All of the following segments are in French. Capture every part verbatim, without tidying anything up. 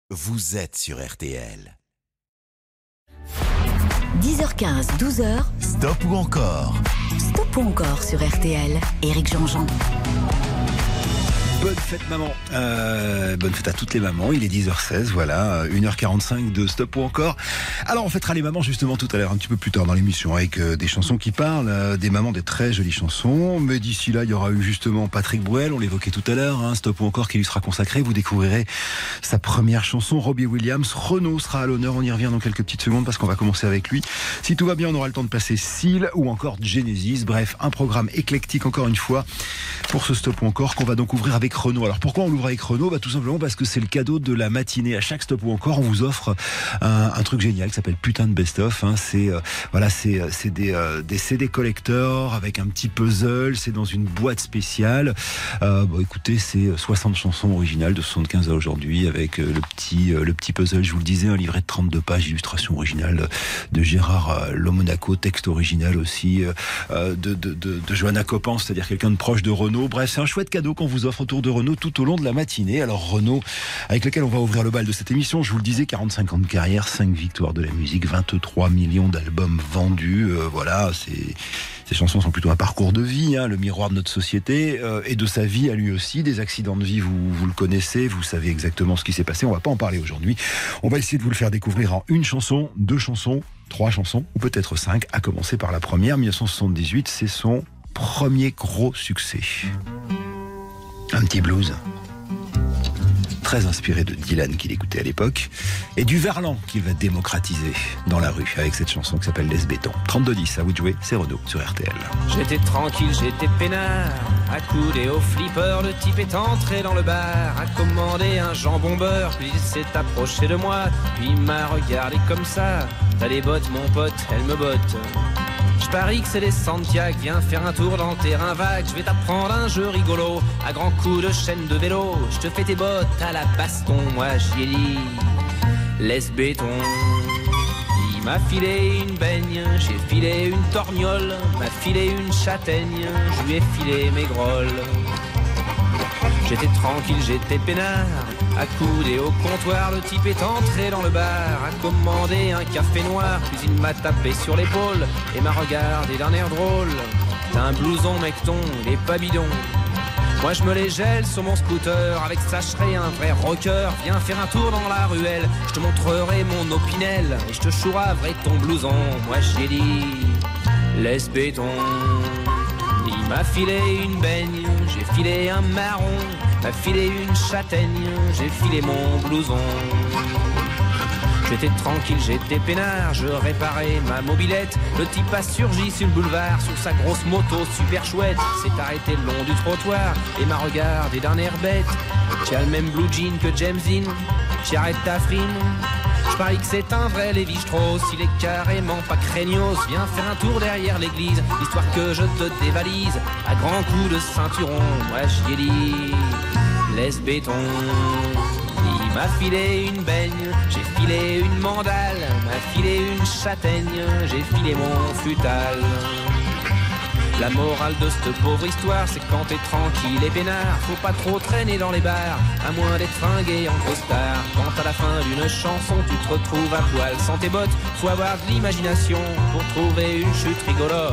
Vous êtes sur R T L. dix heures quinze, douze heures. Stop ou encore? Stop ou encore sur R T L. Éric Jean-Jean. Bonne fête maman, euh, bonne fête à toutes les mamans, il est dix heures seize, voilà, une heure quarante-cinq de Stop ou encore. Alors on fêtera les mamans justement tout à l'heure, un petit peu plus tard dans l'émission, avec euh, des chansons qui parlent, euh, des mamans, des très jolies chansons, mais d'ici là il y aura eu justement Patrick Bruel, on l'évoquait tout à l'heure, hein, Stop ou encore qui lui sera consacré, vous découvrirez sa première chanson, Robbie Williams. Renaud sera à l'honneur, on y revient dans quelques petites secondes parce qu'on va commencer avec lui. Si tout va bien on aura le temps de passer Seal ou encore Genesis, bref un programme éclectique encore une fois pour ce Stop ou encore qu'on va donc ouvrir avec Renaud. Alors pourquoi on l'ouvre avec Renaud? Bah, tout simplement parce que c'est le cadeau de la matinée. À chaque Stop ou encore, on vous offre un, un truc génial qui s'appelle Putain de Best-of. Hein. C'est euh, voilà, c'est c'est des euh, des C D collector avec un petit puzzle. C'est dans une boîte spéciale. Euh, bon, écoutez, c'est soixante chansons originales de soixante-quinze à aujourd'hui avec euh, le petit euh, le petit puzzle. Je vous le disais, un livret de trente-deux pages, illustration originale de Gérard euh, Lomonaco, texte original aussi euh, de de de, de Johanna Copan, c'est-à-dire quelqu'un de proche de Renaud. Bref, c'est un chouette cadeau qu'on vous offre autour de Renaud tout au long de la matinée. Alors Renaud, avec lequel on va ouvrir le bal de cette émission, je vous le disais, quarante-cinq ans de carrière, cinq victoires de la musique, vingt-trois millions d'albums vendus, euh, voilà, c'est... Ces chansons sont plutôt un parcours de vie, hein, le miroir de notre société euh, et de sa vie à lui aussi. Des accidents de vie, vous, vous le connaissez, vous savez exactement ce qui s'est passé. On va pas en parler aujourd'hui. On va essayer de vous le faire découvrir en une chanson, deux chansons, trois chansons ou peut-être cinq, à commencer par la première. dix-neuf cent soixante-dix-huit, c'est son premier gros succès. Un petit blues très inspiré de Dylan qu'il écoutait à l'époque et du verlan qu'il va démocratiser dans la rue avec cette chanson qui s'appelle Laisse Béton. trente-deux dix, à vous de jouer, c'est Renaud sur R T L. J'étais tranquille, j'étais peinard, accoudé au flipper, le type est entré dans le bar, a commandé un jambon beurre, puis il s'est approché de moi, puis il m'a regardé comme ça. T'as des bottes mon pote, elle me botte. Je parie que c'est les Santiago, viens faire un tour dans le terrain vague. Je vais t'apprendre un jeu rigolo, à grands coups de chaîne de vélo. Je te fais tes bottes à la baston, moi j'y ai dit laisse béton. Il m'a filé une baigne, j'ai filé une torgnole, m'a filé une châtaigne, je lui ai filé mes grolles. J'étais tranquille, j'étais peinard, accoudé au comptoir, le type est entré dans le bar, a commandé un café noir, puis il m'a tapé sur l'épaule et m'a regardé d'un air drôle. T'as un blouson mecton, il est pas bidon. Moi je me les gèle sur mon scooter, avec ça je serai un vrai rocker. Viens faire un tour dans la ruelle, je te montrerai mon opinel et je te chouraverai ton blouson. Moi j'ai dit laisse béton. Il m'a filé une baigne, j'ai filé un marron, m'a filé une châtaigne, j'ai filé mon blouson. J'étais tranquille, j'étais peinard, je réparais ma mobilette. Le type a surgi sur le boulevard, sur sa grosse moto super chouette. S'est arrêté le long du trottoir et m'a regardé d'un air bête. Tu as le même blue jean que James Dean, tu arrêtes ta frime. Je parie que c'est un vrai Lévi-Strauss, il est carrément pas craignos. Viens faire un tour derrière l'église, histoire que je te dévalise. À grands coups de ceinturon, moi j'y ai dit laisse béton. Il m'a filé une baigne, j'ai filé une mandale, m'a filé une châtaigne, j'ai filé mon futal. La morale de cette pauvre histoire, c'est quand t'es tranquille et peinard, faut pas trop traîner dans les bars, à moins d'être fringué en costard. Quand à la fin d'une chanson, tu te retrouves à poil sans tes bottes, faut avoir de l'imagination pour trouver une chute rigolote.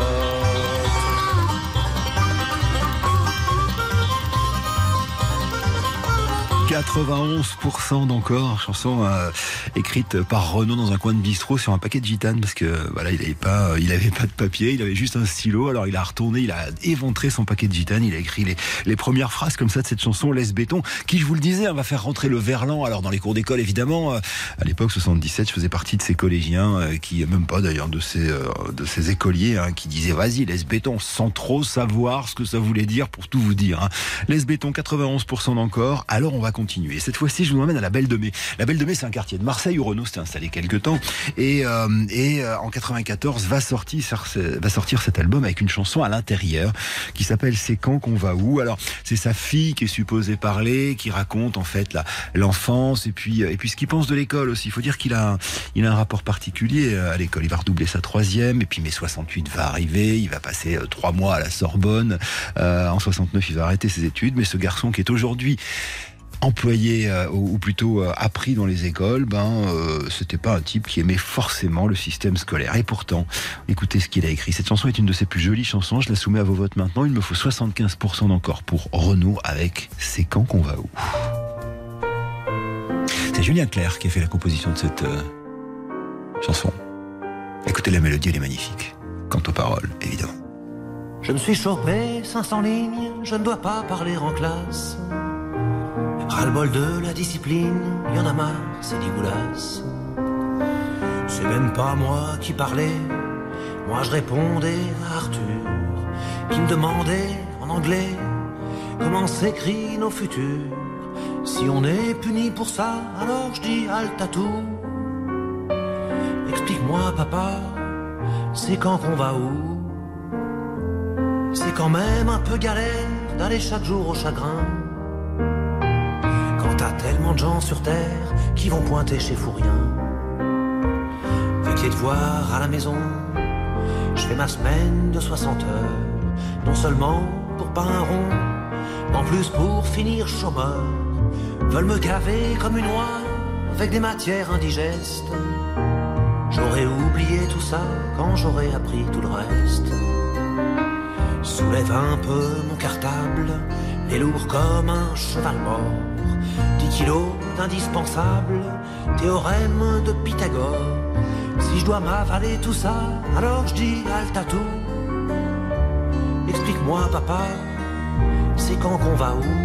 quatre-vingt-onze pour cent d'encore, chanson euh, écrite par Renaud dans un coin de bistrot sur un paquet de gitane parce que voilà, il avait pas, il avait pas de papier, il avait juste un stylo. Alors il a retourné, il a éventré son paquet de gitane, il a écrit les, les premières phrases comme ça de cette chanson Laisse Béton, qui je vous le disais, hein, va faire rentrer le verlan. Alors dans les cours d'école évidemment, euh, à l'époque soixante-dix-sept, je faisais partie de ces collégiens euh, qui, même pas d'ailleurs de ces euh, de ces écoliers hein, qui disaient vas-y laisse béton sans trop savoir ce que ça voulait dire pour tout vous dire. Hein. Laisse Béton, quatre-vingt-onze pour cent d'encore. Alors on va continuer. Cette fois-ci, je vous emmène à la Belle de Mai. La Belle de Mai, c'est un quartier de Marseille où Renaud s'était installé quelque temps. Et, euh, et euh, en quatre-vingt-quatorze, va sortir, va sortir cet album avec une chanson à l'intérieur qui s'appelle C'est quand qu'on va où. Alors, c'est sa fille qui est supposée parler, qui raconte en fait la, l'enfance et puis, et puis ce qu'il pense de l'école aussi. Il faut dire qu'il a, il a un rapport particulier à l'école. Il va redoubler sa troisième et puis mai soixante-huit va arriver. Il va passer euh, trois mois à la Sorbonne. Euh, en soixante-neuf, il va arrêter ses études. Mais ce garçon qui est aujourd'hui employé euh, ou, ou plutôt euh, appris dans les écoles, ben euh, c'était pas un type qui aimait forcément le système scolaire. Et pourtant, écoutez ce qu'il a écrit. Cette chanson est une de ses plus jolies chansons. Je la soumets à vos votes maintenant. Il me faut soixante-quinze pour cent d'encore pour Renaud avec C'est quand qu'on va où. C'est Julien Clerc qui a fait la composition de cette euh, chanson. Écoutez la mélodie, elle est magnifique. Quant aux paroles, évidemment. Je me suis chopé cinq cents lignes, je ne dois pas parler en classe. Ras-le-bol de la discipline, y en a marre, c'est dégueulasse. C'est même pas moi qui parlais, moi je répondais à Arthur, qui me demandait en anglais comment s'écrit nos futurs. Si on est puni pour ça, alors je dis haltatou. Explique-moi papa, c'est quand qu'on va où? C'est quand même un peu galère d'aller chaque jour au chagrin. Quand t'as tellement de gens sur terre qui vont pointer chez Fourien. Avec les devoirs à la maison, je fais ma semaine de soixante heures. Non seulement pour pas un rond, mais en plus pour finir chômeur. Veulent me gaver comme une oie avec des matières indigestes. J'aurais oublié tout ça quand j'aurais appris tout le reste. Soulève un peu mon cartable, les lourd comme un cheval mort. Dix kilos d'indispensable, théorème de Pythagore. Si je dois m'avaler tout ça, alors je dis haltatou. Explique-moi papa, c'est quand qu'on va où?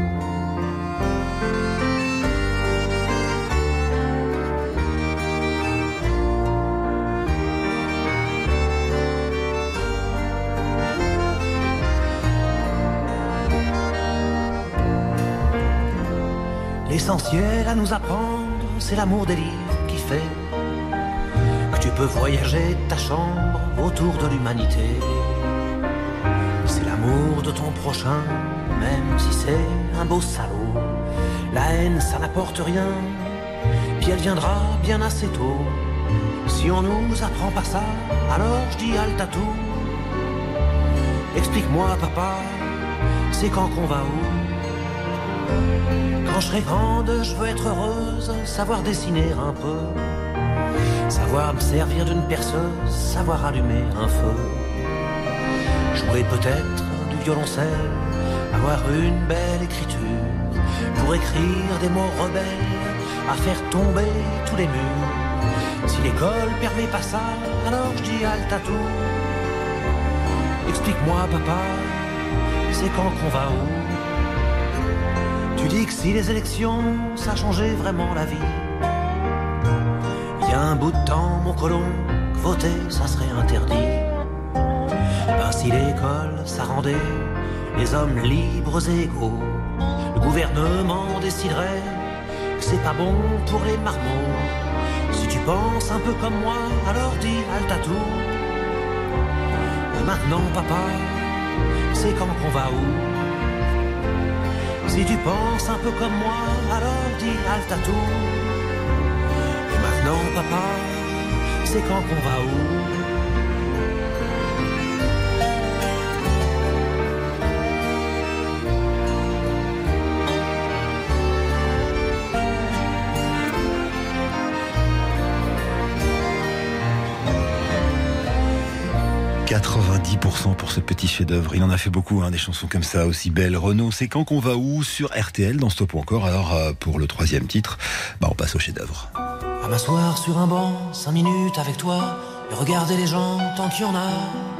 L'essentiel à nous apprendre, c'est l'amour des livres qui fait que tu peux voyager de ta chambre autour de l'humanité. C'est l'amour de ton prochain, même si c'est un beau salaud. La haine, ça n'apporte rien, puis elle viendra bien assez tôt. Si on nous apprend pas ça, alors je dis haltatou. Explique-moi papa, c'est quand qu'on va où? Quand je serai grande, je veux être heureuse, savoir dessiner un peu, savoir me servir d'une perceuse, savoir allumer un feu, jouer peut-être du violoncelle, avoir une belle écriture, pour écrire des mots rebelles, à faire tomber tous les murs. Si l'école permet pas ça, alors je dis haltatou. Explique-moi papa, c'est quand qu'on va où? Tu dis que si les élections, ça changeait vraiment la vie. Il y a un bout de temps, mon colon, que voter, ça serait interdit. Ben si l'école, ça rendait les hommes libres et égaux, le gouvernement déciderait que c'est pas bon pour les marmots. Si tu penses un peu comme moi, alors dis haltatou. Et maintenant, papa, c'est quand qu'on va où? Si tu penses un peu comme moi, alors dis haltatou. Et maintenant, papa, c'est quand qu'on va où? quatre-vingt-dix pour cent pour ce petit chef-d'œuvre. Il en a fait beaucoup, hein, des chansons comme ça, aussi belles. Renaud, c'est quand qu'on va où sur R T L dans Stop ou encore. Alors, euh, pour le troisième titre, bah, on passe au chef-d'œuvre. À m'asseoir sur un banc, cinq minutes avec toi, et regarder les gens tant qu'il y en a.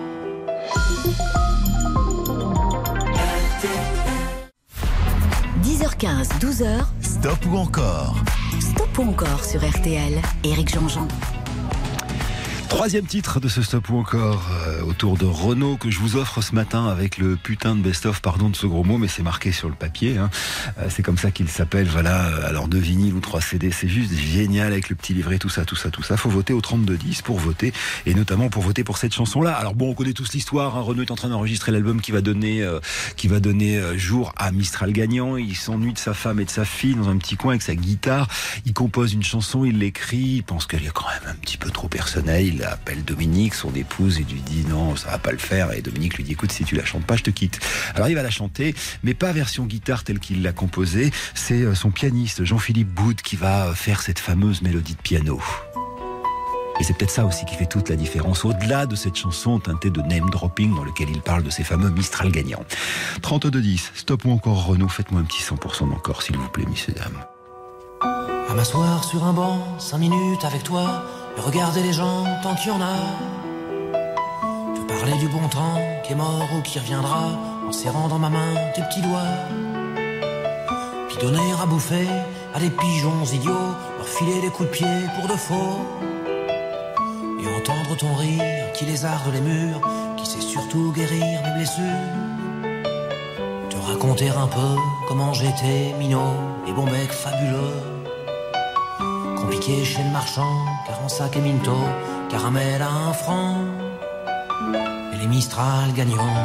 dix heures quinze, douze heures. Stop ou encore. Stop ou encore sur R T L. Éric Jean-Jean. Troisième titre de ce Stop ou encore euh, autour de Renaud que je vous offre ce matin avec le putain de best-of, pardon de ce gros mot, mais c'est marqué sur le papier, hein. euh, c'est comme ça qu'il s'appelle, voilà, alors deux vinyles ou trois C D, c'est juste génial avec le petit livret, tout ça, tout ça, tout ça. Faut voter au trente-deux dix pour voter, et notamment pour voter pour cette chanson-là. Alors bon, on connaît tous l'histoire, hein. Renaud est en train d'enregistrer l'album qui va donner, euh, qui va donner euh, jour à Mistral gagnant. Il s'ennuie de sa femme et de sa fille dans un petit coin avec sa guitare. Il compose une chanson, il l'écrit, il pense qu'elle est quand même un petit peu trop personnelle. Il il appelle Dominique, son épouse, et lui dit non, ça va pas le faire. Et Dominique lui dit écoute, si tu la chantes pas, je te quitte. Alors il va la chanter, mais pas version guitare telle qu'il l'a composée. C'est son pianiste Jean-Philippe Boud qui va faire cette fameuse mélodie de piano. Et c'est peut-être ça aussi qui fait toute la différence, au-delà de cette chanson teintée de name dropping dans lequel il parle de ses fameux Mistral gagnants. trente-deux dix, Stop ou encore Renaud, faites-moi un petit cent pour cent encore, s'il vous plaît, messieurs, dames. À m'asseoir sur un banc, cinq minutes avec toi, et regarder les gens tant qu'il y en a. Te parler du bon temps qui est mort ou qui reviendra, en serrant dans ma main tes petits doigts. Puis donner à bouffer à des pigeons idiots, leur filer des coups de pied pour de faux. Et entendre ton rire qui lézarde les murs, qui sait surtout guérir mes blessures. Te raconter un peu comment j'étais minot et bon bec fabuleux. Compliqué chez le marchand, car en sac et minto, caramel à un franc. Et les Mistral gagnants.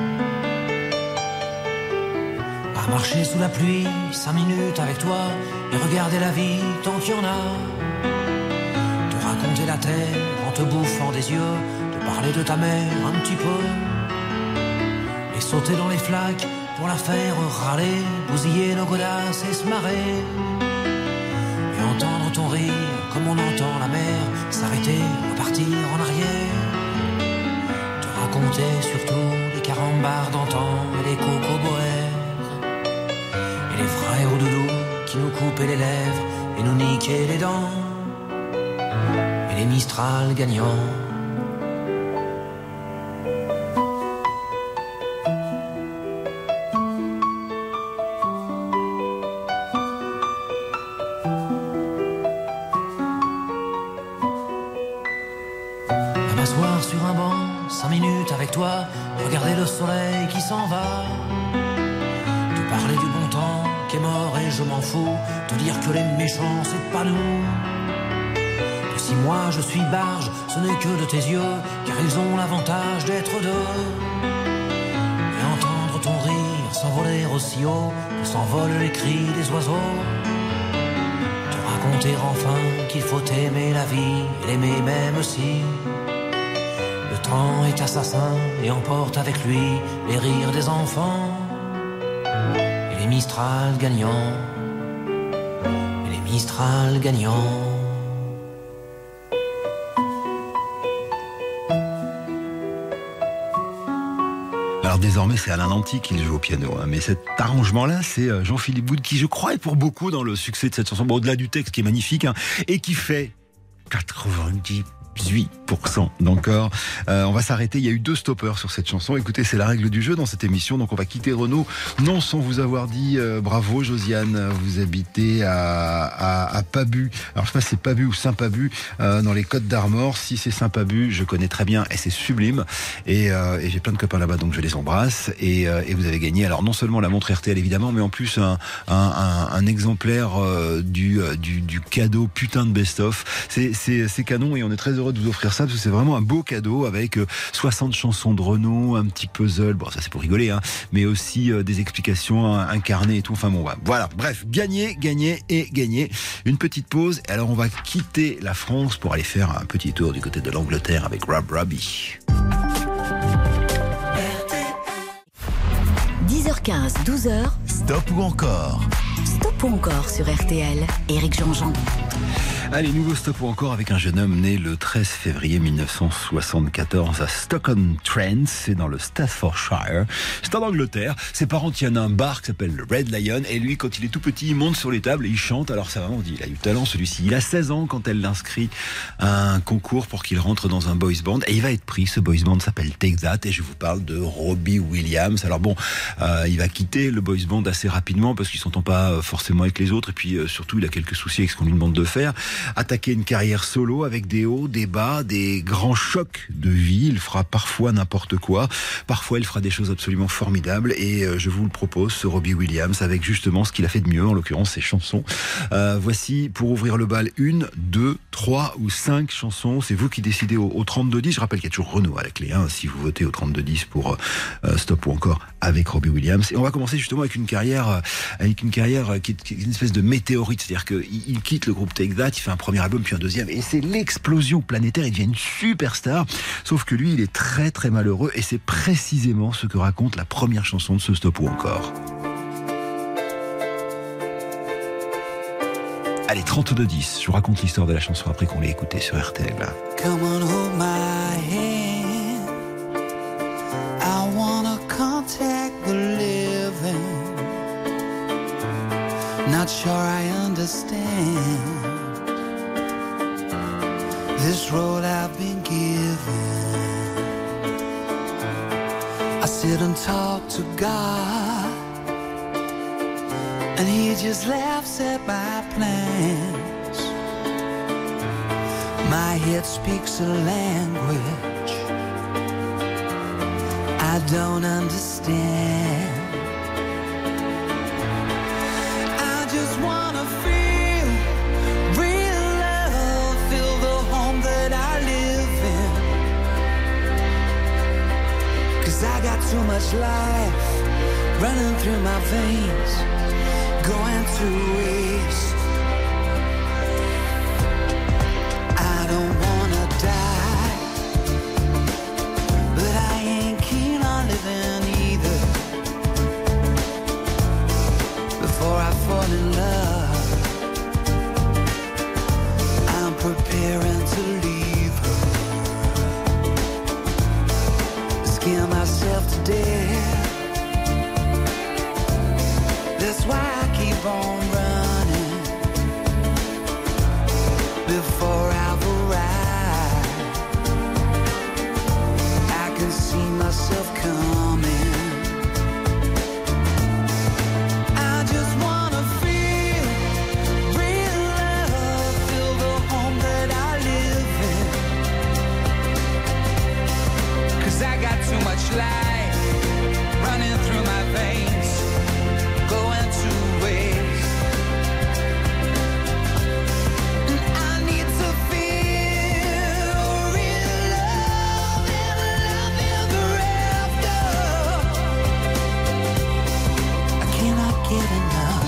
À marcher sous la pluie, cinq minutes avec toi, et regarder la vie tant qu'il y en a. Raconter la terre en te bouffant des yeux, te parler de ta mère un petit peu, et sauter dans les flaques pour la faire râler, bousiller nos godasses et se marrer, et entendre ton rire comme on entend la mer s'arrêter, repartir en arrière, te raconter surtout les carambars d'antan et les cocoboères, et les frères au doudou qui nous coupaient les lèvres et nous niquaient les dents. Les Mistral gagnants. À m'asseoir sur un banc, cinq minutes avec toi, regarder le soleil qui s'en va. Te parler du bon temps qui est mort et je m'en fous, te dire que les méchants c'est pas nous. Si moi je suis barge, ce n'est que de tes yeux, car ils ont l'avantage d'être deux. Et entendre ton rire s'envoler aussi haut que s'envolent les cris des oiseaux. Te raconter enfin qu'il faut aimer la vie et l'aimer même si le temps est assassin et emporte avec lui les rires des enfants. Et les Mistral gagnants, et les Mistral gagnants. Alors désormais c'est Alain Lanty qui joue au piano, hein, mais cet arrangement-là c'est Jean-Philippe Boud qui je crois est pour beaucoup dans le succès de cette chanson, bon, au-delà du texte qui est magnifique, hein, et qui fait quatre-vingt-dix huit pour cent d'encore. Euh, on va s'arrêter. Il y a eu deux stoppers sur cette chanson. Écoutez, c'est la règle du jeu dans cette émission. Donc on va quitter Renaud, non sans vous avoir dit euh, bravo Josiane. Vous habitez à, à, à Pabu. Alors je sais pas si c'est Pabu ou Saint-Pabu euh, dans les Côtes d'Armor. Si c'est Saint-Pabu, je connais très bien et c'est sublime. Et, euh, et j'ai plein de copains là-bas, donc je les embrasse. Et, euh, et vous avez gagné. Alors non seulement la montre R T L évidemment, mais en plus un, un, un, un exemplaire euh, du, du, du cadeau putain de best-of. C'est, c'est, c'est canon et on est très heureux de vous offrir ça parce que c'est vraiment un beau cadeau avec soixante chansons de Renaud, un petit puzzle, bon ça c'est pour rigoler, hein, mais aussi euh, des explications incarnées et tout, enfin bon voilà, bref, gagner, gagner et gagner. Une petite pause, et alors on va quitter la France pour aller faire un petit tour du côté de l'Angleterre avec Rob Robbie. dix heures quinze, douze heures. Stop ou encore? Stop ou encore sur R T L. Éric Jean-Jean. Allez, nouveau stop ou encore avec un jeune homme né le treize février mille neuf cent soixante-quatorze à Stoke-on-Trent, c'est dans le Staffordshire, c'est en Angleterre. Ses parents tiennent un bar qui s'appelle le Red Lion et lui, quand il est tout petit, il monte sur les tables et il chante. Alors ça vraiment, on dit, il a eu du talent celui-ci. Il a seize ans quand elle l'inscrit à un concours pour qu'il rentre dans un boys band et il va être pris. Ce boys band s'appelle Take That et je vous parle de Robbie Williams. Alors bon, euh, il va quitter le boys band assez rapidement parce qu'il s'entend pas forcément avec les autres et puis euh, surtout il a quelques soucis avec ce qu'on lui demande de faire. Attaquer une carrière solo avec des hauts, des bas, des grands chocs de vie. Il fera parfois n'importe quoi. Parfois, il fera des choses absolument formidables. Et euh, je vous le propose, ce Robbie Williams, avec justement ce qu'il a fait de mieux, en l'occurrence ses chansons. Euh, voici, pour ouvrir le bal, une, deux, trois. trois ou cinq chansons. C'est vous qui décidez au, au trente-deux dix. Je rappelle qu'il y a toujours Renaud à la clé, hein, si vous votez au trente-deux dix pour euh, Stop ou encore avec Robbie Williams. Et on va commencer justement avec une carrière, euh, avec une carrière qui est, qui est une espèce de météorite. C'est-à-dire qu'il il quitte le groupe Take That, il fait un premier album puis un deuxième, et c'est l'explosion planétaire. Il devient une superstar. Sauf que lui, il est très très malheureux, et c'est précisément ce que raconte la première chanson de ce Stop ou encore. Allez, trente-deux dix, je vous raconte l'histoire de la chanson après qu'on l'ait écoutée sur R T L. Come on, hold my hand. I wanna contact the living. Not sure I understand this road I've been given. I sit and talk to God, and He just laughs at my plans. My head speaks a language I don't understand. I just wanna feel real love, feel the home that I live in. 'Cause I got too much life running through my veins, going to waste. I don't wanna die, but I ain't keen on living either. Before I fall in love, I'm preparing to leave her. Scare myself to death. That's why I keep on running before I've arrived. I can see myself coming. I just wanna feel real love, feel the home that I live in. 'Cause I got too much life running through my veins, going to waste. And I need to feel real love and love ever after. I cannot get enough.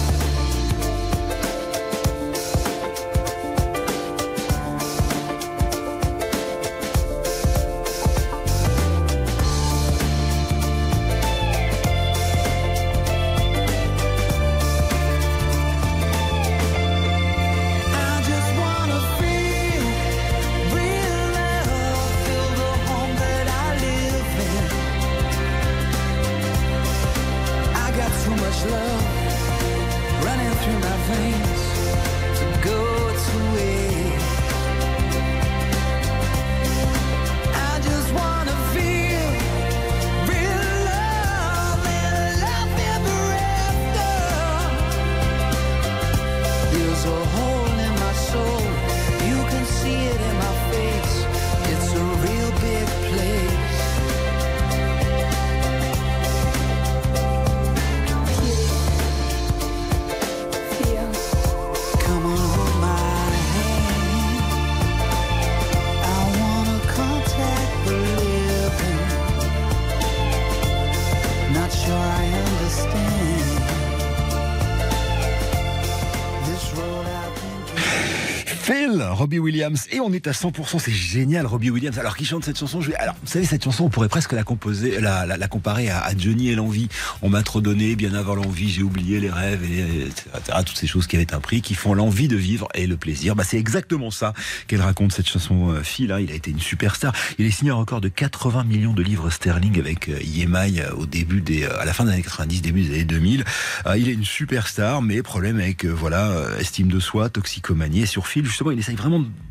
Robbie Williams, et on est à cent pour cent, c'est génial. Robbie Williams, alors qui chante cette chanson, je vais... alors vous savez, cette chanson on pourrait presque la composer, la, la, la comparer à, à Johnny et l'envie. On m'a trop donné, bien avant l'envie, j'ai oublié les rêves, et, et cetera. Toutes ces choses qui avaient un prix, qui font l'envie de vivre et le plaisir. Bah, c'est exactement ça qu'elle raconte, cette chanson. euh, Phil, hein, il a été une superstar. Il est signé un record de quatre-vingts millions de livres sterling avec euh, E M I euh, au début des, euh, à la fin des années quatre-vingt-dix, début des années deux mille. Euh, il est une superstar, mais problème avec euh, voilà, euh, estime de soi, toxicomanie. Et sur Phil, justement, il essaye vraiment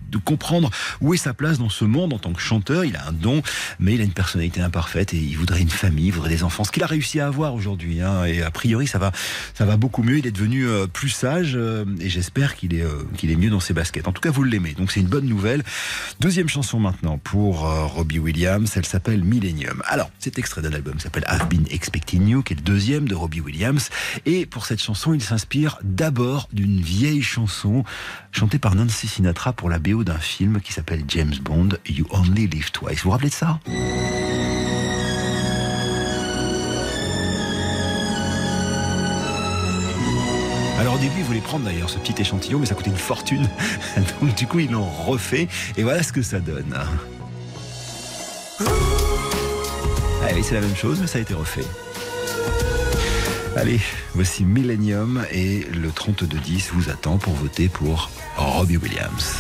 de comprendre où est sa place dans ce monde en tant que chanteur. Il a un don, mais il a une personnalité imparfaite et il voudrait une famille, il voudrait des enfants. Ce qu'il a réussi à avoir aujourd'hui, hein, et a priori ça va, ça va beaucoup mieux. Il est devenu euh, plus sage euh, et j'espère qu'il est, euh, qu'il est mieux dans ses baskets. En tout cas, vous l'aimez, donc c'est une bonne nouvelle. Deuxième chanson maintenant pour euh, Robbie Williams. Elle s'appelle Millennium. Alors, cet extrait d'un album s'appelle I've Been Expecting You, qui est le deuxième de Robbie Williams. Et pour cette chanson, il s'inspire d'abord d'une vieille chanson chantée par Nancy Sinatra pour la B O d'un film qui s'appelle James Bond, You Only Live Twice. Vous vous rappelez de ça ? Alors au début, ils voulaient prendre d'ailleurs ce petit échantillon, mais ça coûtait une fortune. Donc du coup, ils l'ont refait. Et voilà ce que ça donne. Allez, c'est la même chose, mais ça a été refait. Allez, voici Millennium et le trente-deux dix vous attend pour voter pour Robbie Williams.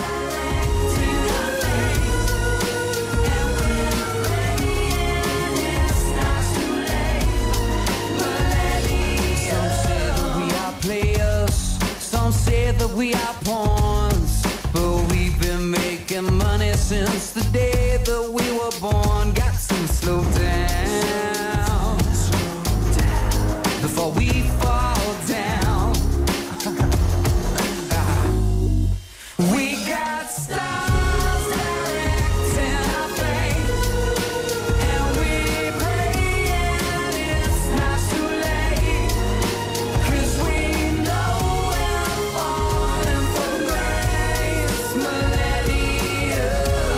Some say that we are pawns, but we've been making money since the day that we were born. Got some slow down before we fall down. We got stars directing our fate, and we praying it's not too late, 'cause we know we're falling from grace. Millennium.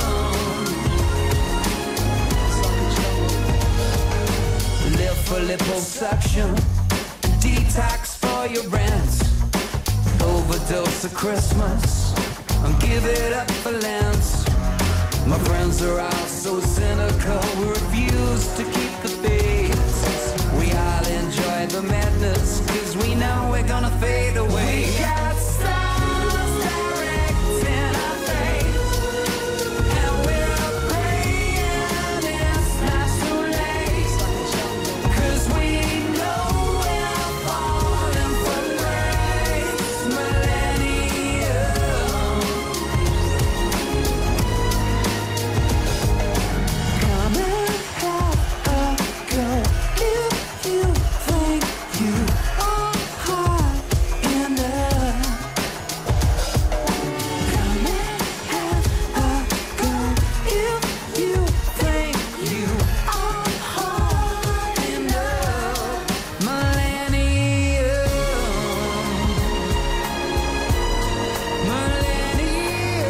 Live for liposuction, detox for your rent, overdose of Christmas, and give it up for Lent. My friends are all so cynical, we refuse to keep the faith. We all enjoy the madness, 'cause we know we're gonna fade away. We got stars directing our fate, and we're praying it's not too late, 'cause we know we're falling from grace. Millennium. Come and have a go if you think you are hot enough. Come and have a go if you think you are hot enough. Millennium. Millennium.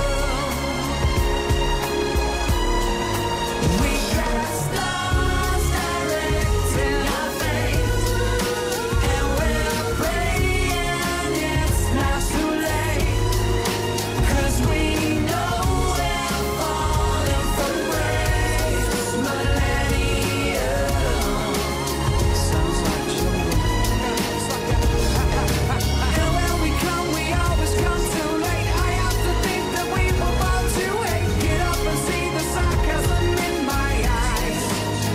We got stars directing our fate, and we're praying it's not too late, 'cause we know we're falling from grace. Millennium. Sounds like and when we come, we always come too late. I have to think that we were born to hate. Get up and see the sarcasm in my eyes.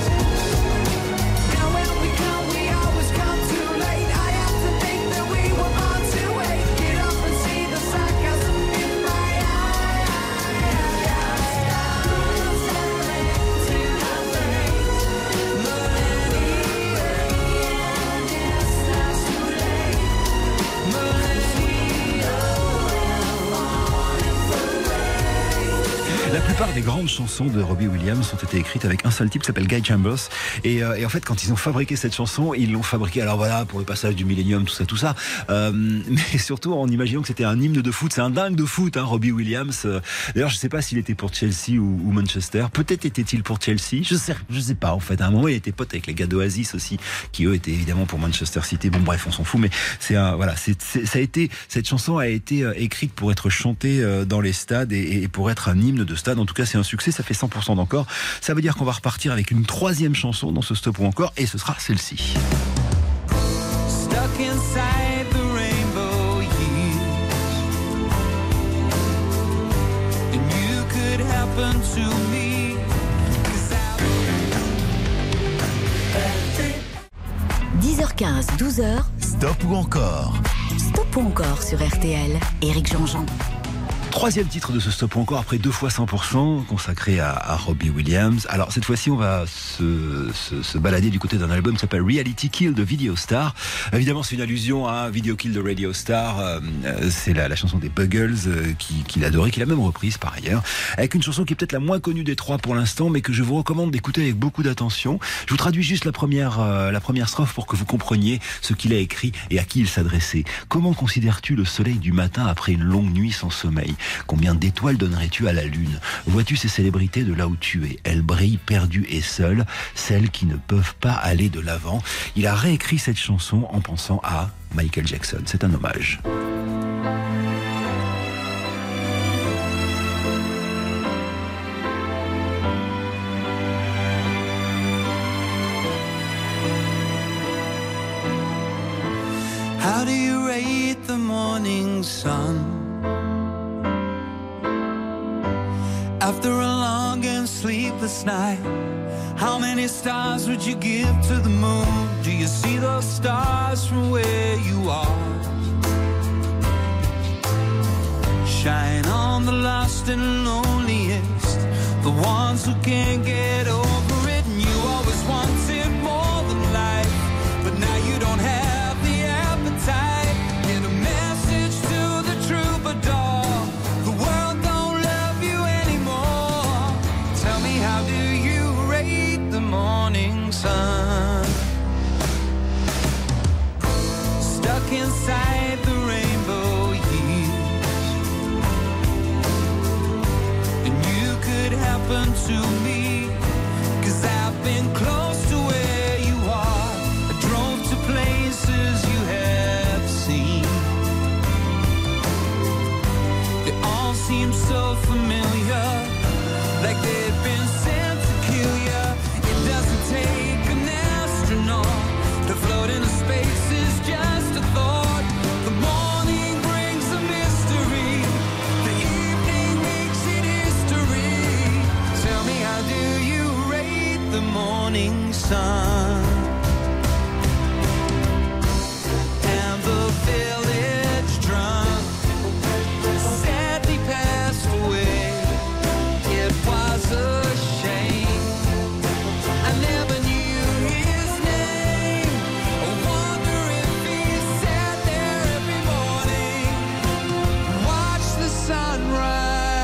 And when we come, we always come too late. I have to think that we were born to hate. Get up and see the sarcasm in my La plupart des grandes chansons de Robbie Williams ont été écrites avec un seul type qui s'appelle Guy Chambers. Et, euh, et en fait, quand ils ont fabriqué cette chanson, ils l'ont fabriquée, alors voilà, pour le passage du millénium, tout ça, tout ça. Euh, mais surtout en imaginant que c'était un hymne de foot. C'est un dingue de foot, hein, Robbie Williams. Euh, D'ailleurs, je sais pas s'il était pour Chelsea ou, ou Manchester. Peut-être était-il pour Chelsea. Je sais, je sais pas, en fait. À un moment, il était pote avec les gars d'Oasis aussi, qui eux étaient évidemment pour Manchester City. Bon, bref, on s'en fout. Mais c'est un, voilà, c'est, c'est, ça a été, cette chanson a été euh, écrite pour être chantée euh, dans les stades et, et pour être un hymne de stade. En tout cas, c'est un succès. Ça fait cent pour cent d'encore. Ça veut dire qu'on va repartir avec une troisième chanson dans ce Stop ou encore, et ce sera celle-ci. Stuck inside the rainbow years, and you could happen to me, 'cause I- dix heures quinze, douze heures, Stop ou encore? Stop ou encore sur R T L. Éric Jean-Jean. Troisième titre de ce Stop ou encore, après deux fois cent pour cent consacré à, à Robbie Williams. Alors cette fois-ci, on va se, se, se balader du côté d'un album qui s'appelle Reality Kill de Video Star. Évidemment, c'est une allusion à Video Kill de Radio Star. Euh, c'est la, la chanson des Buggles euh, qu'il qui adorait, qu'il a même reprise par ailleurs. Avec une chanson qui est peut-être la moins connue des trois pour l'instant, mais que je vous recommande d'écouter avec beaucoup d'attention. Je vous traduis juste la première, euh, la première strophe pour que vous compreniez ce qu'il a écrit et à qui il s'adressait. Comment considères-tu le soleil du matin après une longue nuit sans sommeil ? Combien d'étoiles donnerais-tu à la lune ? Vois-tu ces célébrités de là où tu es ? Elles brillent perdues et seules, celles qui ne peuvent pas aller de l'avant. Il a réécrit cette chanson en pensant à Michael Jackson. C'est un hommage. How do you rate the morning sun? After a long and sleepless night, how many stars would you give to the moon? Do you see those stars from where you are? Shine on the lost and loneliest, the ones who can't get over it. And you always wanted more than life, but now you don't have the appetite. Get a message to the troubadour, the world don't love you anymore. Tell me, how do you rate the morning sun? Stuck inside the rainbow years, and you could happen to me, 'cause I've been close to where you are. I drove to places you have seen. They all seem so familiar, like they've been sent to kill ya. It doesn't take an astronaut to float into space, is just a thought. The morning brings a mystery, the evening makes it history. Tell me, how do you rate the morning sun? And the village drunk sadly passed away. It was a shame, I never knew his name. I wonder if he sat there every morning, watch the sunrise.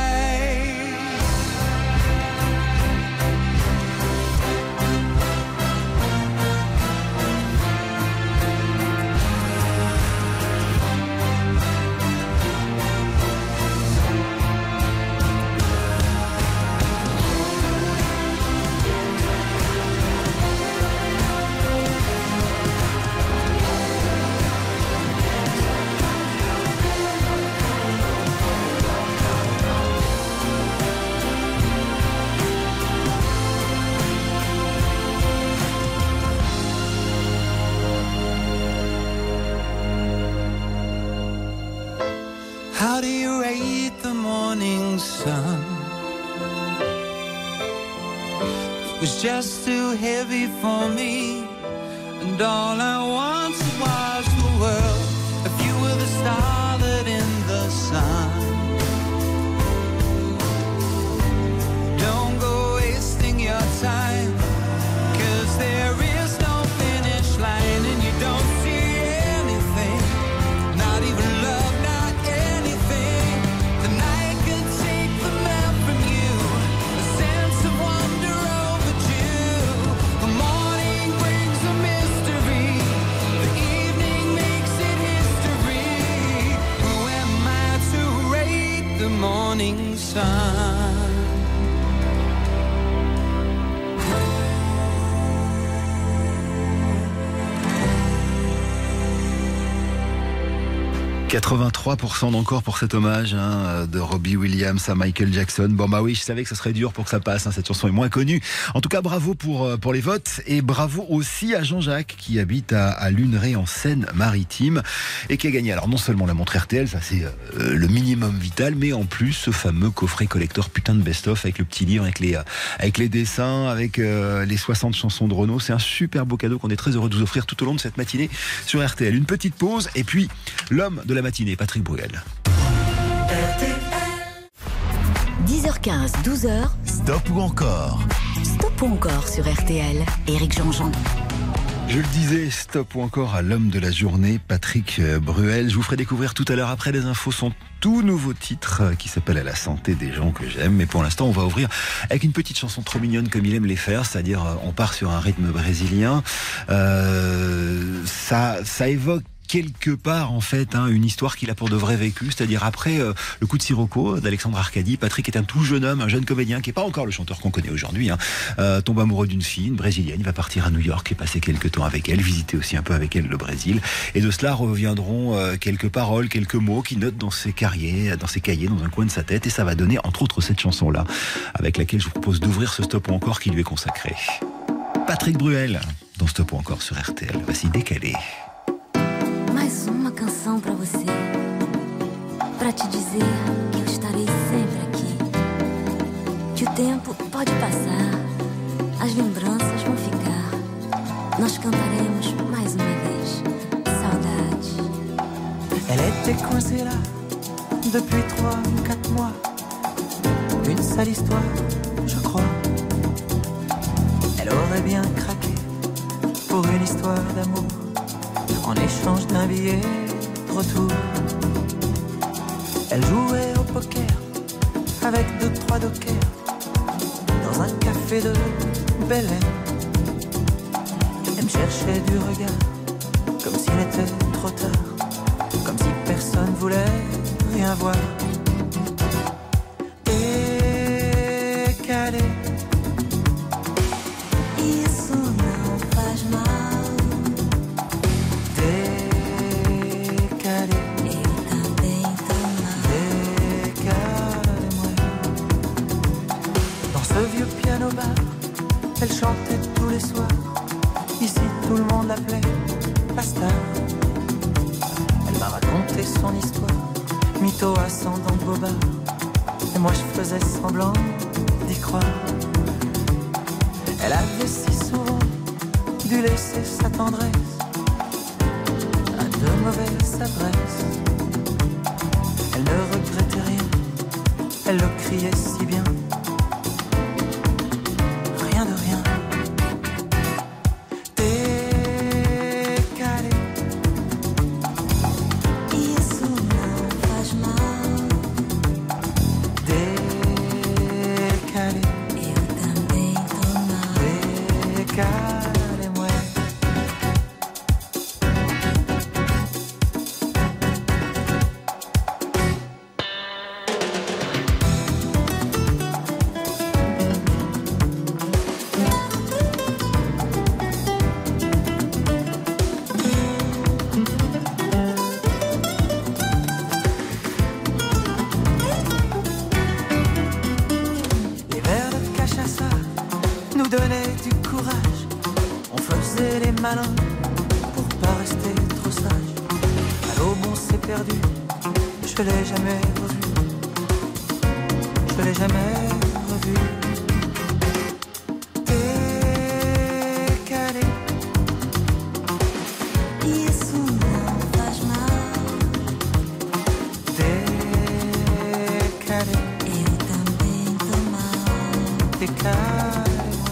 How do you rate the morning sun? It was just too heavy for me, and all I wanted was the world. If you were the starlet in the sun, don't go wasting your time, 'cause there is no finish line, and you don't see anything, not even love, not anything. The night can take the map from you, a sense of wonder overdue. The morning brings a mystery, the evening makes it history. Who am I to rate the morning sun? quatre-vingt-trois pour cent d'encore pour cet hommage hein, de Robbie Williams à Michael Jackson. Bon bah oui, je savais que ce serait dur pour que ça passe, hein, cette chanson est moins connue. En tout cas, bravo pour, pour les votes et bravo aussi à Jean-Jacques qui habite à, à Luneray en Seine-Maritime et qui a gagné alors non seulement la montre R T L, ça c'est euh, le minimum vital, mais en plus ce fameux coffret collector putain de best-of avec le petit livre, avec les, avec les dessins, avec euh, les soixante chansons de Renaud. C'est un super beau cadeau qu'on est très heureux de vous offrir tout au long de cette matinée sur R T L. Une petite pause et puis l'homme de la matinée, Patrick Bruel. R T L. heures quinze, douze heures. Stop ou encore? Stop ou encore sur R T L. Éric Jean-Jean. Je le disais, stop ou encore à l'homme de la journée, Patrick Bruel. Je vous ferai découvrir tout à l'heure après les infos son tout nouveau titre qui s'appelle « À la santé des gens que j'aime ». Mais pour l'instant, on va ouvrir avec une petite chanson trop mignonne comme il aime les faire, c'est-à-dire on part sur un rythme brésilien. Euh, ça, ça évoque quelque part en fait hein, une histoire qu'il a pour de vrai vécu, c'est-à-dire après euh, le coup de Sirocco d'Alexandre Arcadi, Patrick est un tout jeune homme, un jeune comédien qui n'est pas encore le chanteur qu'on connaît aujourd'hui, hein, euh, tombe amoureux d'une fille, une brésilienne, il va partir à New York et passer quelques temps avec elle, visiter aussi un peu avec elle le Brésil, et de cela reviendront euh, quelques paroles, quelques mots qu'il note dans ses cahiers, dans ses cahiers, dans un coin de sa tête, et ça va donner entre autres cette chanson-là, avec laquelle je vous propose d'ouvrir ce Stop ou encore qui lui est consacré. Patrick Bruel, dans Stop ou encore sur R T L, voici Décalé. Mais uma canção pra você, pra te dizer que eu estarei sempre aqui. Que o tempo pode passar, as lembranças vão ficar. Nós cantaremos mais uma vez, saudade. Elle était coincée là, depuis trois ou quatre mois. Une sale histoire, je crois. Elle aurait bien craqué pour une histoire d'amour, en échange d'un billet de retour. Elle jouait au poker avec deux, trois dockers dans un café de Bel Air. Elle me cherchait du regard comme s'il était trop tard, comme si personne voulait rien voir. Décalé, Isso não faz mal. décalé, Eu também tô mal. décalez-moi. Dans ce vieux piano bar, elle chantait tous les soirs. Ici tout le monde l'appelait la star. Elle m'a raconté son histoire, mytho ascendant de Bobard. Et moi je faisais semblant d'y croire. Elle avait si souvent dû laisser sa tendresse à de mauvaises adresses. Elle ne regrettait rien, elle le criait si bien. Rien de rien. Décalé, Isso não faz mal. décalé, Eu também tô mal. décalez-moi. Les verres de cachaça nous donnaient du courage. On faisait les malins pour pas rester trop sage. À l'aube on s'est perdu, je l'ai jamais revu. Je l'ai jamais revu. Décalé, Isso não faz mal. décalé, Eu também tô mal. décalé.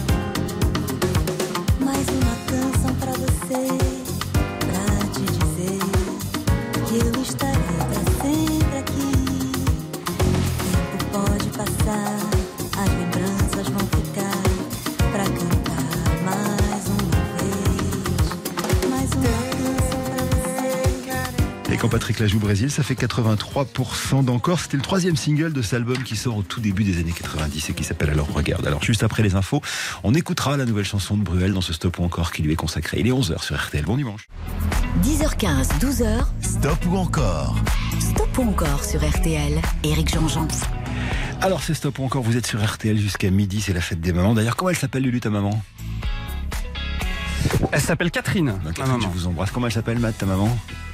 Mais uma canção pra você, pra te dizer que eu estarei pra sempre aqui. O tempo pode passar, as lembranças vão ficar pra cantar mais uma vez. Mais uma canção pra você. Et quand Patrick la joue Brésil, ça fait quatre-vingt-trois pour cent d'encore. C'était le troisième single de cet album qui sort au tout début des années quatre-vingt-dix et qui s'appelle Alors Regarde. Alors juste après les infos, on écoutera la nouvelle chanson de Bruel dans ce Stop ou encore qui lui est consacré. Il est onze heures sur R T L. Bon dimanche. dix heures quinze, douze heures. Stop ou encore? Stop ou encore sur R T L. Éric Jean-Jean. Alors c'est Stop ou encore, vous êtes sur R T L jusqu'à midi, c'est la fête des mamans. D'ailleurs, comment elle s'appelle Lulu ta maman? Elle s'appelle Catherine, Donc, ma je maman. vous embrasse. Comment elle s'appelle Matt ta maman?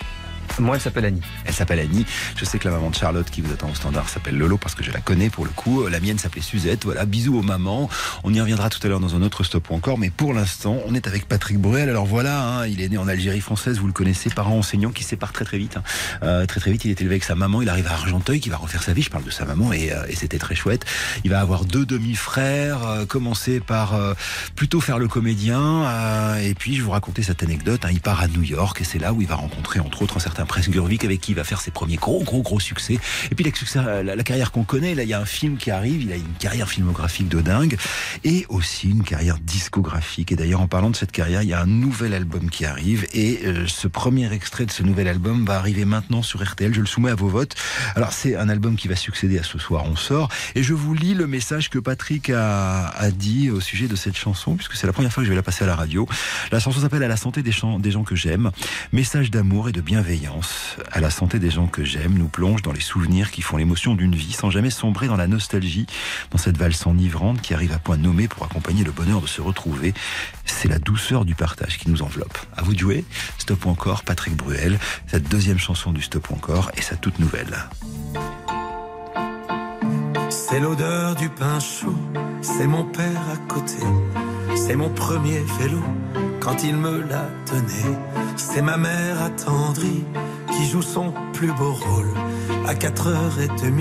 Moi, elle s'appelle Annie. Elle s'appelle Annie. Je sais que la maman de Charlotte qui vous attend au standard s'appelle Lolo parce que je la connais pour le coup. La mienne s'appelait Suzette. Voilà, bisous aux mamans. On y reviendra tout à l'heure dans un autre stop ou encore. Mais pour l'instant, on est avec Patrick Bruel. Alors voilà, hein, il est né en Algérie française. Vous le connaissez, parent enseignant qui se sépare très très vite. Hein. Euh, très très vite, il est élevé avec sa maman. Il arrive à Argenteuil, qui va refaire sa vie. Je parle de sa maman et, euh, et c'était très chouette. Il va avoir deux demi-frères. Euh, commencer par euh, plutôt faire le comédien. Euh, et puis je vous raconter cette anecdote. Hein, il part à New York et c'est là où il va rencontrer entre autres un certain Prince Gurvik avec qui il va faire ses premiers gros gros gros succès. Et puis la, la, la carrière qu'on connaît, là il y a un film qui arrive, il a une carrière filmographique de dingue et aussi une carrière discographique. Et d'ailleurs en parlant de cette carrière, il y a un nouvel album qui arrive et euh, ce premier extrait de ce nouvel album va arriver maintenant sur R T L. Je le soumets à vos votes. Alors c'est un album qui va succéder à Ce soir on sort et je vous lis le message que Patrick a, a dit au sujet de cette chanson puisque c'est la première fois que je vais la passer à la radio. La chanson s'appelle À la santé des, chants, des gens que j'aime. Message d'amour et de bienveillance. À la santé des gens que j'aime, nous plonge dans les souvenirs qui font l'émotion d'une vie sans jamais sombrer dans la nostalgie, dans cette valse enivrante qui arrive à point nommé pour accompagner le bonheur de se retrouver. C'est la douceur du partage qui nous enveloppe. À vous de jouer. Stop ou encore, Patrick Bruel, cette deuxième chanson du Stop ou encore et sa toute nouvelle. C'est l'odeur du pain chaud, c'est mon père à côté, c'est mon premier vélo quand il me l'a donné, c'est ma mère attendrie qui joue son plus beau rôle à quatre heures trente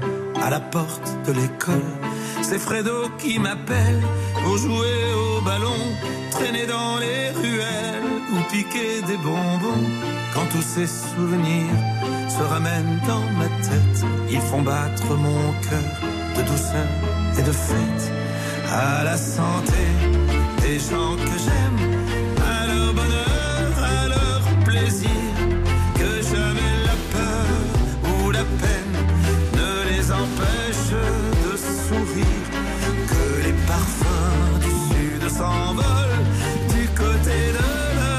à la porte de l'école. C'est Fredo qui m'appelle pour jouer au ballon, traîner dans les ruelles ou piquer des bonbons. Quand tous ces souvenirs se ramènent dans ma tête, ils font battre mon cœur de douceur et de fête. À la santé des gens que j'aime, à leur bonheur, à leur plaisir, que jamais la peur ou la peine ne les empêche de sourire, que les parfums du sud s'envolent du côté de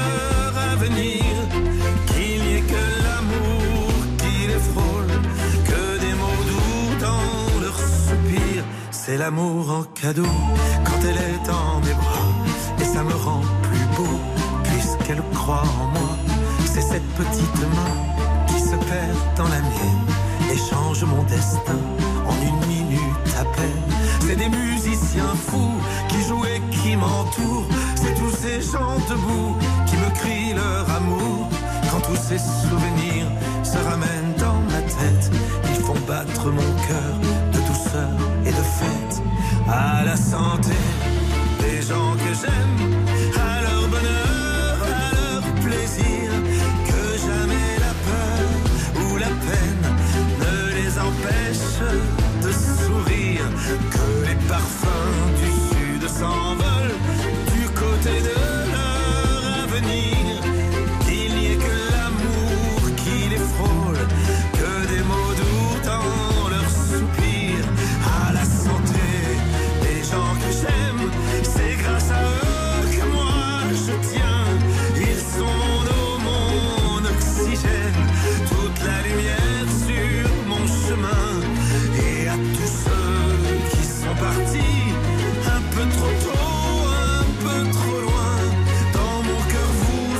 leur avenir, qu'il n'y ait que l'amour qui les frôle, que des mots doux dans leurs soupirs. C'est l'amour en cadeau quand elle est dans mes bras, et ça me rend plus beau puisqu'elle croit en moi. C'est cette petite main qui se perd dans la mienne et change mon destin en une minute à peine. C'est des musiciens fous qui jouent et qui m'entourent, c'est tous ces gens debout qui me crient leur amour. Quand tous ces souvenirs se ramènent dans ma tête, ils font battre mon cœur de douceur et de fête. À la santé des gens que j'aime, à leur bonheur, à leur plaisir, que jamais la peur ou la peine ne les empêche de sourire, que les parfums du sud s'envolent du côté de leur avenir, qu'il n'y ait que l'amour qui les frôle, que des mots doux dans leurs soupirs. À la santé des gens que j'aime, c'est grâce à eux que moi je tiens. Ils sont mon eau, mon oxygène, toute la lumière sur mon chemin. Et à tous ceux qui sont partis un peu trop tôt, un peu trop loin, dans mon cœur vous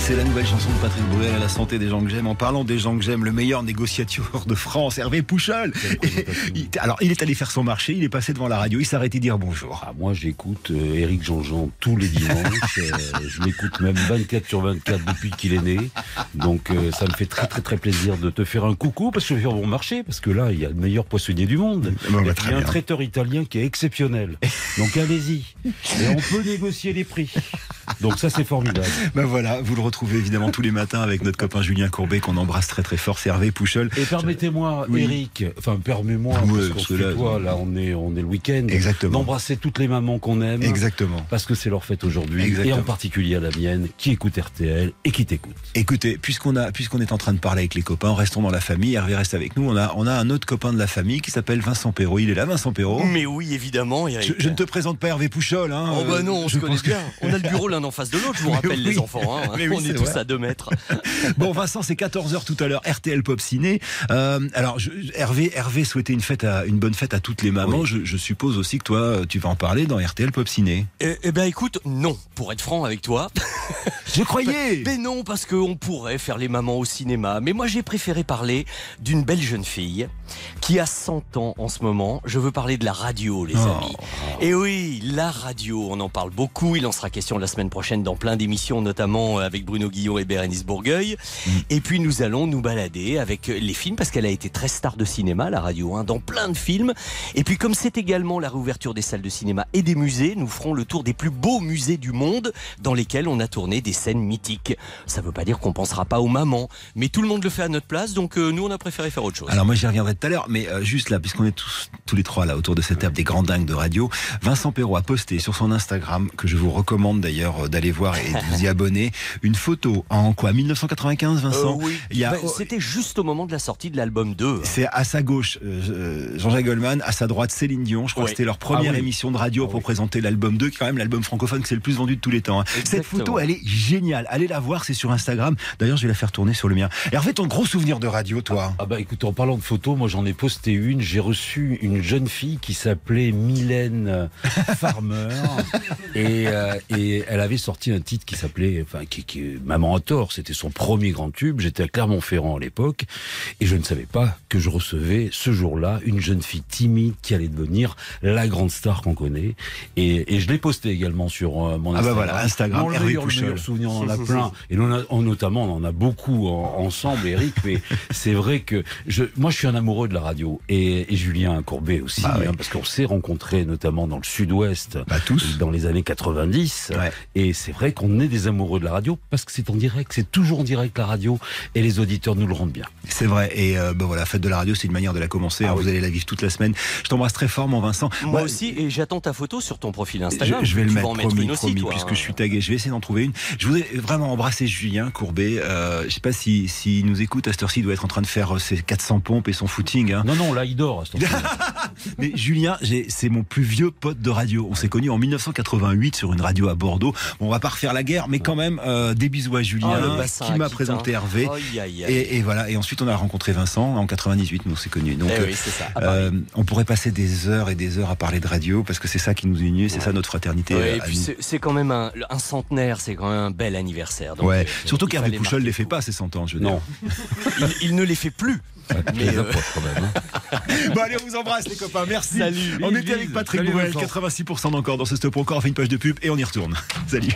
C'est la nouvelle chanson de Patrick Bruel à la santé des gens que j'aime. En parlant des gens que j'aime, le meilleur négociateur de France, Hervé Pouchol. Il, alors, il est allé faire son marché, il est passé devant la radio, il s'est arrêté dire bonjour. Ah, moi, j'écoute euh, Éric Jean-Jean tous les dimanches. euh, je l'écoute même vingt-quatre sur vingt-quatre depuis qu'il est né. Donc, euh, ça me fait très, très, très plaisir de te faire un coucou parce que je vais faire mon marché. Parce que là, il y a le meilleur poissonnier du monde. Bon, bah, il y a un bien. traiteur italien qui est exceptionnel. Donc, allez-y. Et on peut négocier les prix. Donc, ça, c'est formidable. Ben voilà, vous le retrouvez évidemment tous les matins avec notre copain Julien Courbet qu'on embrasse très très fort, c'est Hervé Pouchol. Et permettez-moi, Oui. Eric, enfin permets-moi, Ouais, parce parce qu'on que se là, tutoie, là on est, on est le week-end, Exactement. d'embrasser toutes les mamans qu'on aime, Exactement. parce que c'est leur fête aujourd'hui, Exactement. et en particulier à la mienne, qui écoute R T L et qui t'écoute. Écoutez, puisqu'on a, puisqu'on est en train de parler avec les copains, restons dans la famille. Hervé reste avec nous. On a, on a un autre copain de la famille qui s'appelle Vincent Perrault. Il est là, Vincent Perrault. Mais oui, évidemment, Eric. Je, je ne te présente pas Hervé Pouchol. Hein. Oh bah non, on Je se connaît pense que- bien. On a le bureau l'un en face de l'autre, je vous Mais rappelle oui. les enfants. Hein. Mais oui, on c'est est tous vrai. à deux mètres. Bon, Vincent, c'est quatorze heures tout à l'heure, R T L Pop Ciné. Euh, alors, je, Hervé, Hervé souhaitait une fête, à, une bonne fête à toutes les mamans. Oui. Je, je suppose aussi que toi, tu vas en parler dans R T L Pop Ciné. Eh, eh ben écoute, non, pour être franc avec toi. Je croyais. Mais non, parce qu'on pourrait faire les mamans au cinéma. Mais moi, j'ai préféré parler d'une belle jeune fille qui a cent ans en ce moment. Je veux parler de la radio, les Oh. amis. Et oui, la radio, on en parle beaucoup. Il en sera question la semaine prochaine dans plein d'émissions, notamment avec Bruno Guillon et Bérénice Bourgueil. Mm. Et puis, nous allons nous balader avec les films, parce qu'elle a été très star de cinéma, la radio, hein, dans plein de films. Et puis, comme c'est également la réouverture des salles de cinéma et des musées, nous ferons le tour des plus beaux musées du monde dans lesquels on a tourné des scènes mythiques. Ça ne veut pas dire qu'on pensera pas aux mamans, mais tout le monde le fait à notre place, donc euh, nous, on a préféré faire autre chose. Alors moi j'y reviendrai tout à l'heure, mais euh, juste là, puisqu'on est tous, tous les trois là autour de cette table des grands dingues de radio, Vincent Perrault a posté sur son Instagram, que je vous recommande d'ailleurs euh, d'aller voir et de vous y abonner, une photo en quoi mille neuf cent quatre-vingt-quinze, Vincent. Euh, oui. Il y a, Ben, c'était juste au moment de la sortie de l'album deux. C'est à sa gauche euh, Jean-Jacques Goldman, à sa droite Céline Dion. Je crois Ouais. que c'était leur première Ah oui. émission de radio Ah pour oui. présenter l'album deux, qui est quand même l'album francophone que c'est le plus vendu de tous les temps. hein. Cette photo, elle est géniale. Allez la voir, c'est sur Instagram. D'ailleurs, je vais la faire tourner sur le mien. Hervé, ton gros souvenir de radio, toi. Ah bah écoute, en parlant de photos, moi j'en ai posté une, j'ai reçu une jeune fille qui s'appelait Mylène Farmer et, euh, et elle avait sorti un titre qui s'appelait, enfin qui, qui Maman a tort, c'était son premier grand tube, j'étais à Clermont-Ferrand à l'époque et je ne savais pas que je recevais ce jour-là une jeune fille timide qui allait devenir la grande star qu'on connaît et, et je l'ai posté également sur euh, mon Ah bah Instagram. voilà, Instagram, Non, le Hervé meilleur, le Pouchol. meilleur souvenir, on en a plein et on a, on, notamment on en a beaucoup en- ensemble, Eric, mais c'est vrai que je, moi je suis un amoureux de la radio et, et Julien Courbet aussi, Bah oui. hein, parce qu'on s'est rencontrés notamment dans le sud-ouest Bah tous. dans les années quatre-vingt-dix Ouais. et c'est vrai qu'on est des amoureux de la radio parce que c'est en direct, c'est toujours en direct la radio et les auditeurs nous le rendent bien. C'est vrai. Et euh, ben voilà, fête de la radio, c'est une manière de la commencer. Ah hein. oui. Vous allez la vivre toute la semaine. Je t'embrasse très fort, mon Vincent. Moi Ouais, aussi, et j'attends ta photo sur ton profil Je, Instagram. je vais le Tu vas mettre, en mettre promis, une aussi, promis, toi, puisque hein. je suis tagué. Je vais essayer d'en trouver une. Je voudrais vraiment embrasser Julien Courbet. Euh, je sais pas si, s'il nous écoute à cette heure-ci, il doit être en train de faire euh, ses quatre cents pompes et son footing. Hein. Non, non, là il dort à ce moment-là. Mais Julien, j'ai- c'est mon plus vieux pote de radio. On s'est connus en mille neuf cent quatre-vingt-huit sur une radio à Bordeaux. Bon, on va pas refaire la guerre, mais quand même, euh, des bisous à Julien, Ah, le bassin qui m'a Aquitain. présenté Hervé. Aïe, aïe, aïe. Et, et voilà. Et ensuite, on a rencontré Vincent en quatre-vingt-dix-huit. Nous, on s'est connus. Donc, Eh euh, oui, c'est ça. à Paris. euh, on pourrait passer des heures et des heures à parler de radio parce que c'est ça qui nous unit, c'est ça notre fraternité. Ouais, euh, et à puis nous. c'est c'est quand même un, un centenaire, c'est quand même un bel anniversaire. Donc, Ouais. euh, Surtout il qu'Hervé fallait Pouchol marquer les fait le coup. pas, ses cent ans, je veux Non, Il, il ne les fait plus. mais Mais, euh, approche quand même. hein. dire. Bon, allez, on vous embrasse, les copains. Merci. Salut. On Bise, était avec bise. Patrick Salut, Bruel, Vincent. quatre-vingt-six pour cent encore dans ce stop encore. On fait une page de pub et on y retourne. Salut.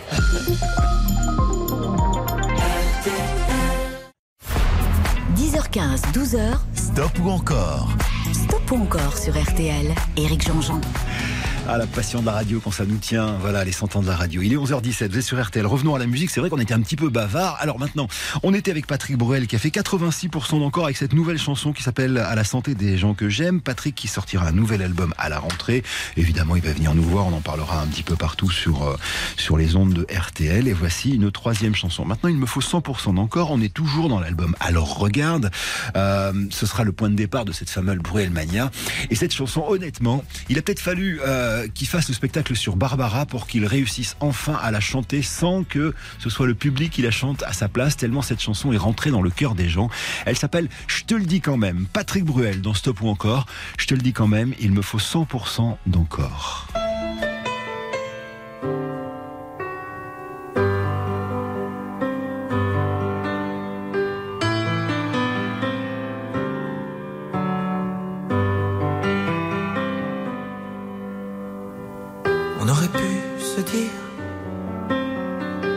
dix heures quinze, douze heures, Stop ou encore? Stop ou encore sur R T L, Éric Jean-Jean. Ah, la passion de la radio quand ça nous tient. Voilà, les cent ans de la radio. Il est onze heures dix-sept, vous êtes sur R T L. Revenons à la musique. C'est vrai qu'on était un petit peu bavard. Alors maintenant, on était avec Patrick Bruel qui a fait quatre-vingt-six pour cent d'encore avec cette nouvelle chanson qui s'appelle À la santé des gens que j'aime. Patrick qui sortira un nouvel album à la rentrée. Évidemment, il va venir nous voir. On en parlera un petit peu partout sur, euh, sur les ondes de R T L. Et voici une troisième chanson. Maintenant, il me faut cent pour cent d'encore. On est toujours dans l'album Alors Regarde. Euh, ce sera le point de départ de cette fameuse Bruel Mania. Et cette chanson, honnêtement, il a peut-être fallu euh, qu'il fasse le spectacle sur Barbara pour qu'il réussisse enfin à la chanter sans que ce soit le public qui la chante à sa place, tellement cette chanson est rentrée dans le cœur des gens. Elle s'appelle Je te le dis quand même. Patrick Bruel dans Stop ou encore. Je te le dis quand même, il me faut cent pour cent d'encore.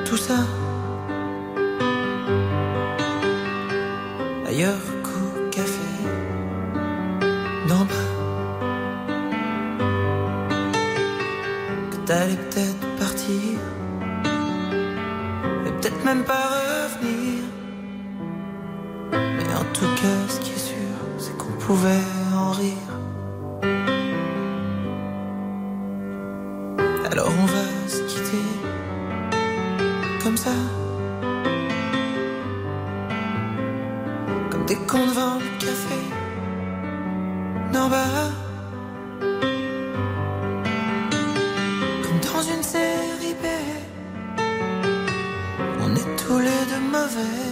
tout ça. Ailleurs qu'au café d'en bas, que t'allais peut-être partir et peut-être même pas revenir. Mais en tout cas ce qui est sûr, c'est qu'on pouvait en rire. Alors on va se quitter comme ça, comme des cons devant le café d'en bas, comme dans une série B. On est tous les deux mauvais.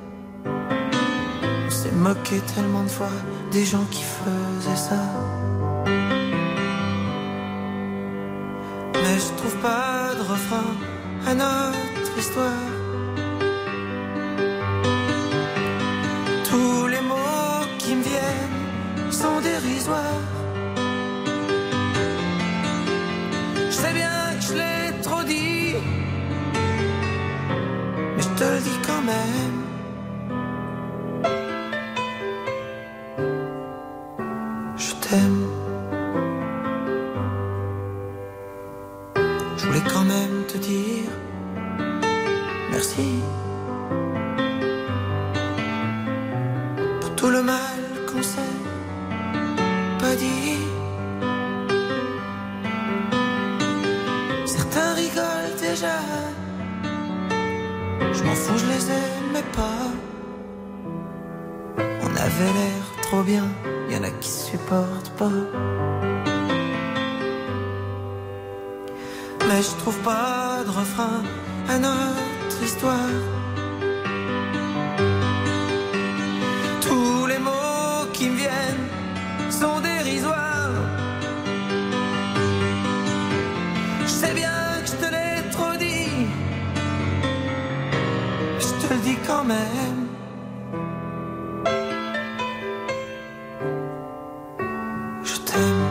On s'est moqué tellement de fois des gens qui faisaient ça. Mais je trouve pas de refrain à notre histoire. Tous les mots qui me viennent sont dérisoires. Je sais bien que je l'ai trop dit, mais je te le dis quand même. Je t'aime. Je voulais quand même te dire merci pour tout le mal qu'on s'est pas dit. Certains rigolent déjà, je m'en fous, je les aimais pas. On avait l'air trop bien, y en a qui supportent pas. Mais je trouve pas de refrain à notre histoire. Tous les mots qui me viennent sont dérisoires. Je sais bien que je te l'ai trop dit, je te le dis quand même. Je t'aime.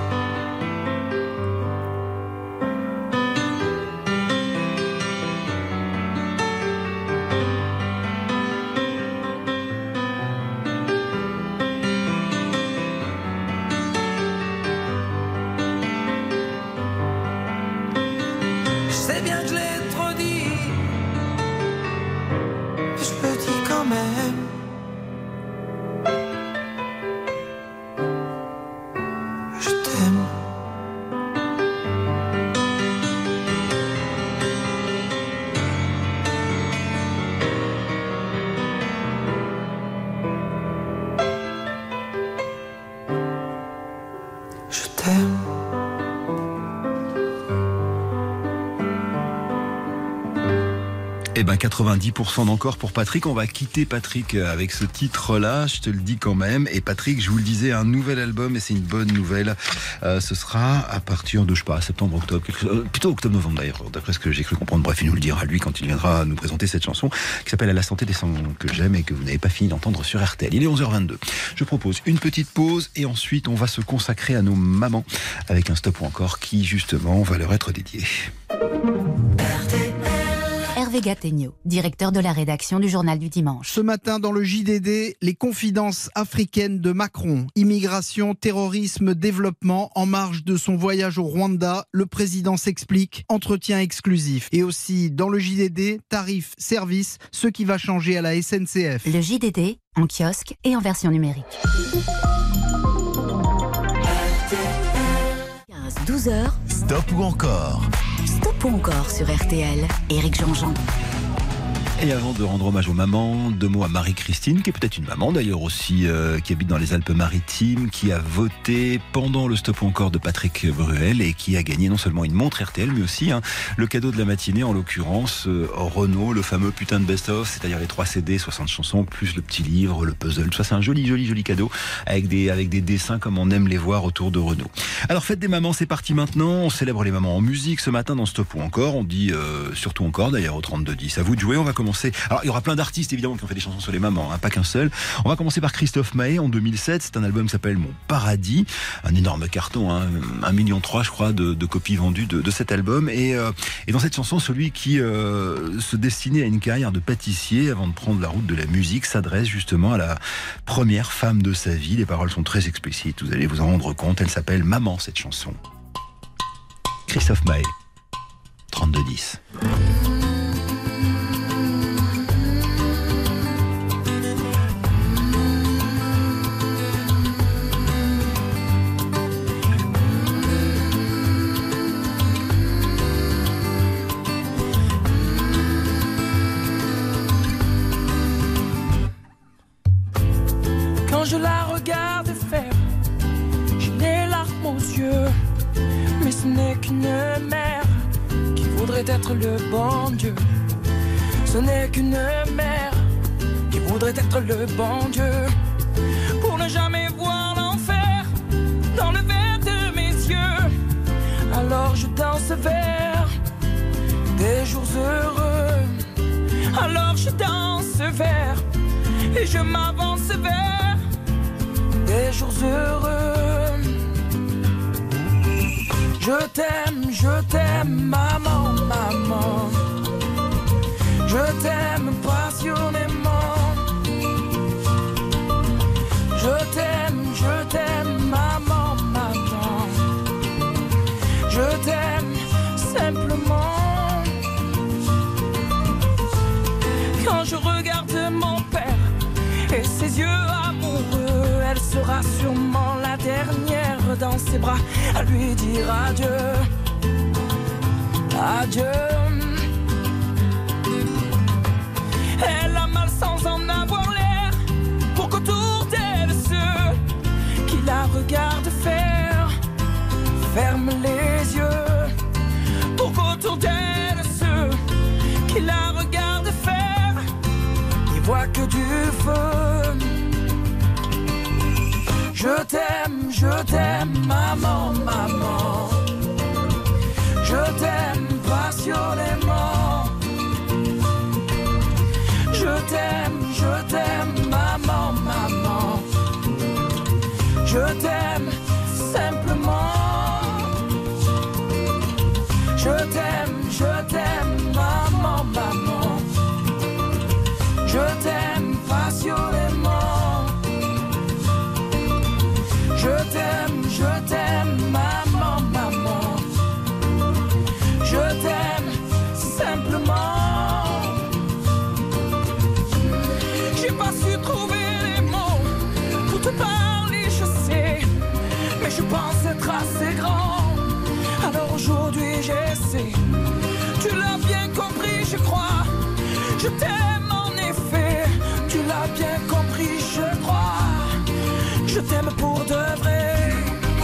Eh ben quatre-vingt-dix pour cent d'encore pour Patrick. On va quitter Patrick avec ce titre-là, je te le dis quand même. Et Patrick, je vous le disais, un nouvel album, et c'est une bonne nouvelle. Euh, ce sera à partir de, je sais pas, septembre, octobre, quelque chose, plutôt octobre-novembre d'ailleurs, d'après ce que j'ai cru comprendre. Bref, il nous le dira lui quand il viendra nous présenter cette chanson qui s'appelle À la santé des sons que j'aime et que vous n'avez pas fini d'entendre sur R T L. Il est onze heures vingt-deux. Je propose une petite pause et ensuite on va se consacrer à nos mamans avec un stop ou encore qui justement va leur être dédié. Hervé Gattegno, directeur de la rédaction du Journal du Dimanche. Ce matin dans le J D D, les confidences africaines de Macron. Immigration, terrorisme, développement. En marge de son voyage au Rwanda, le président s'explique. Entretien exclusif. Et aussi dans le J D D, tarifs, services, ce qui va changer à la S N C F. Le J D D, en kiosque et en version numérique. quinze douze heures. Stop ou encore? Stop ou encore sur R T L. Éric Jean-Jean. Et avant de rendre hommage aux mamans, deux mots à Marie-Christine, qui est peut-être une maman d'ailleurs aussi, euh, qui habite dans les Alpes-Maritimes, qui a voté pendant le stop ou encore de Patrick Bruel et qui a gagné non seulement une montre R T L, mais aussi hein, le cadeau de la matinée, en l'occurrence euh, Renault, le fameux putain de best-of, c'est-à-dire les trois C D, soixante chansons, plus le petit livre, le puzzle, tout ça c'est un joli, joli, joli cadeau avec des, avec des dessins comme on aime les voir autour de Renault. Alors fête des mamans, c'est parti maintenant, on célèbre les mamans en musique ce matin dans stop ou encore, on dit euh, surtout encore d'ailleurs au trente-deux dix. À vous de jouer, on va commencer commencer. Alors, il y aura plein d'artistes, évidemment, qui ont fait des chansons sur les mamans, hein, pas qu'un seul. On va commencer par Christophe Maé en deux mille sept. C'est un album qui s'appelle Mon Paradis. Un énorme carton, hein, un million trois, je crois, de, de copies vendues de, de cet album. Et, euh, et dans cette chanson, celui qui euh, se destinait à une carrière de pâtissier avant de prendre la route de la musique s'adresse justement à la première femme de sa vie. Les paroles sont très explicites, vous allez vous en rendre compte. Elle s'appelle Maman, cette chanson. Christophe Maé, trente-deux dix. Quand je la regarde faire, j'ai les larmes aux yeux. Mais ce n'est qu'une mère qui voudrait être le bon Dieu. Ce n'est qu'une mère qui voudrait être le bon Dieu. Pour ne jamais voir l'enfer dans le verre de mes yeux. Alors je danse vers des jours heureux. Alors je danse vers et je m'avance vers des jours heureux. Je t'aime, je t'aime, maman, maman. Je t'aime passionnément. Je t'aime, je t'aime, maman, maman. Je t'aime simplement. Quand je regarde mon père et ses yeux amoureux, elle sera sûrement la dernière dans ses bras à lui dire adieu, adieu. Elle a mal sans en avoir l'air, pour qu'autour d'elle ceux qui la regardent faire ferment les yeux, pour qu'autour d'elle ceux qui la regardent faire n'y voient que du feu. Je t'aime, je t'aime, maman, maman. Je t'aime passionnément. Je t'aime, je t'aime, maman, maman. Je t'aime simplement. Je t'aime, je t'aime, maman, maman. Je t'aime passionnément. Je t'aime, je t'aime, maman, maman. Je t'aime simplement. J'ai pas su trouver les mots pour te parler, je sais, mais je pense être assez grand. Alors aujourd'hui j'essaie. Tu l'as bien compris, je crois. Je t'aime en effet. Tu l'as bien compris, je crois. Je t'aime pour de vrai.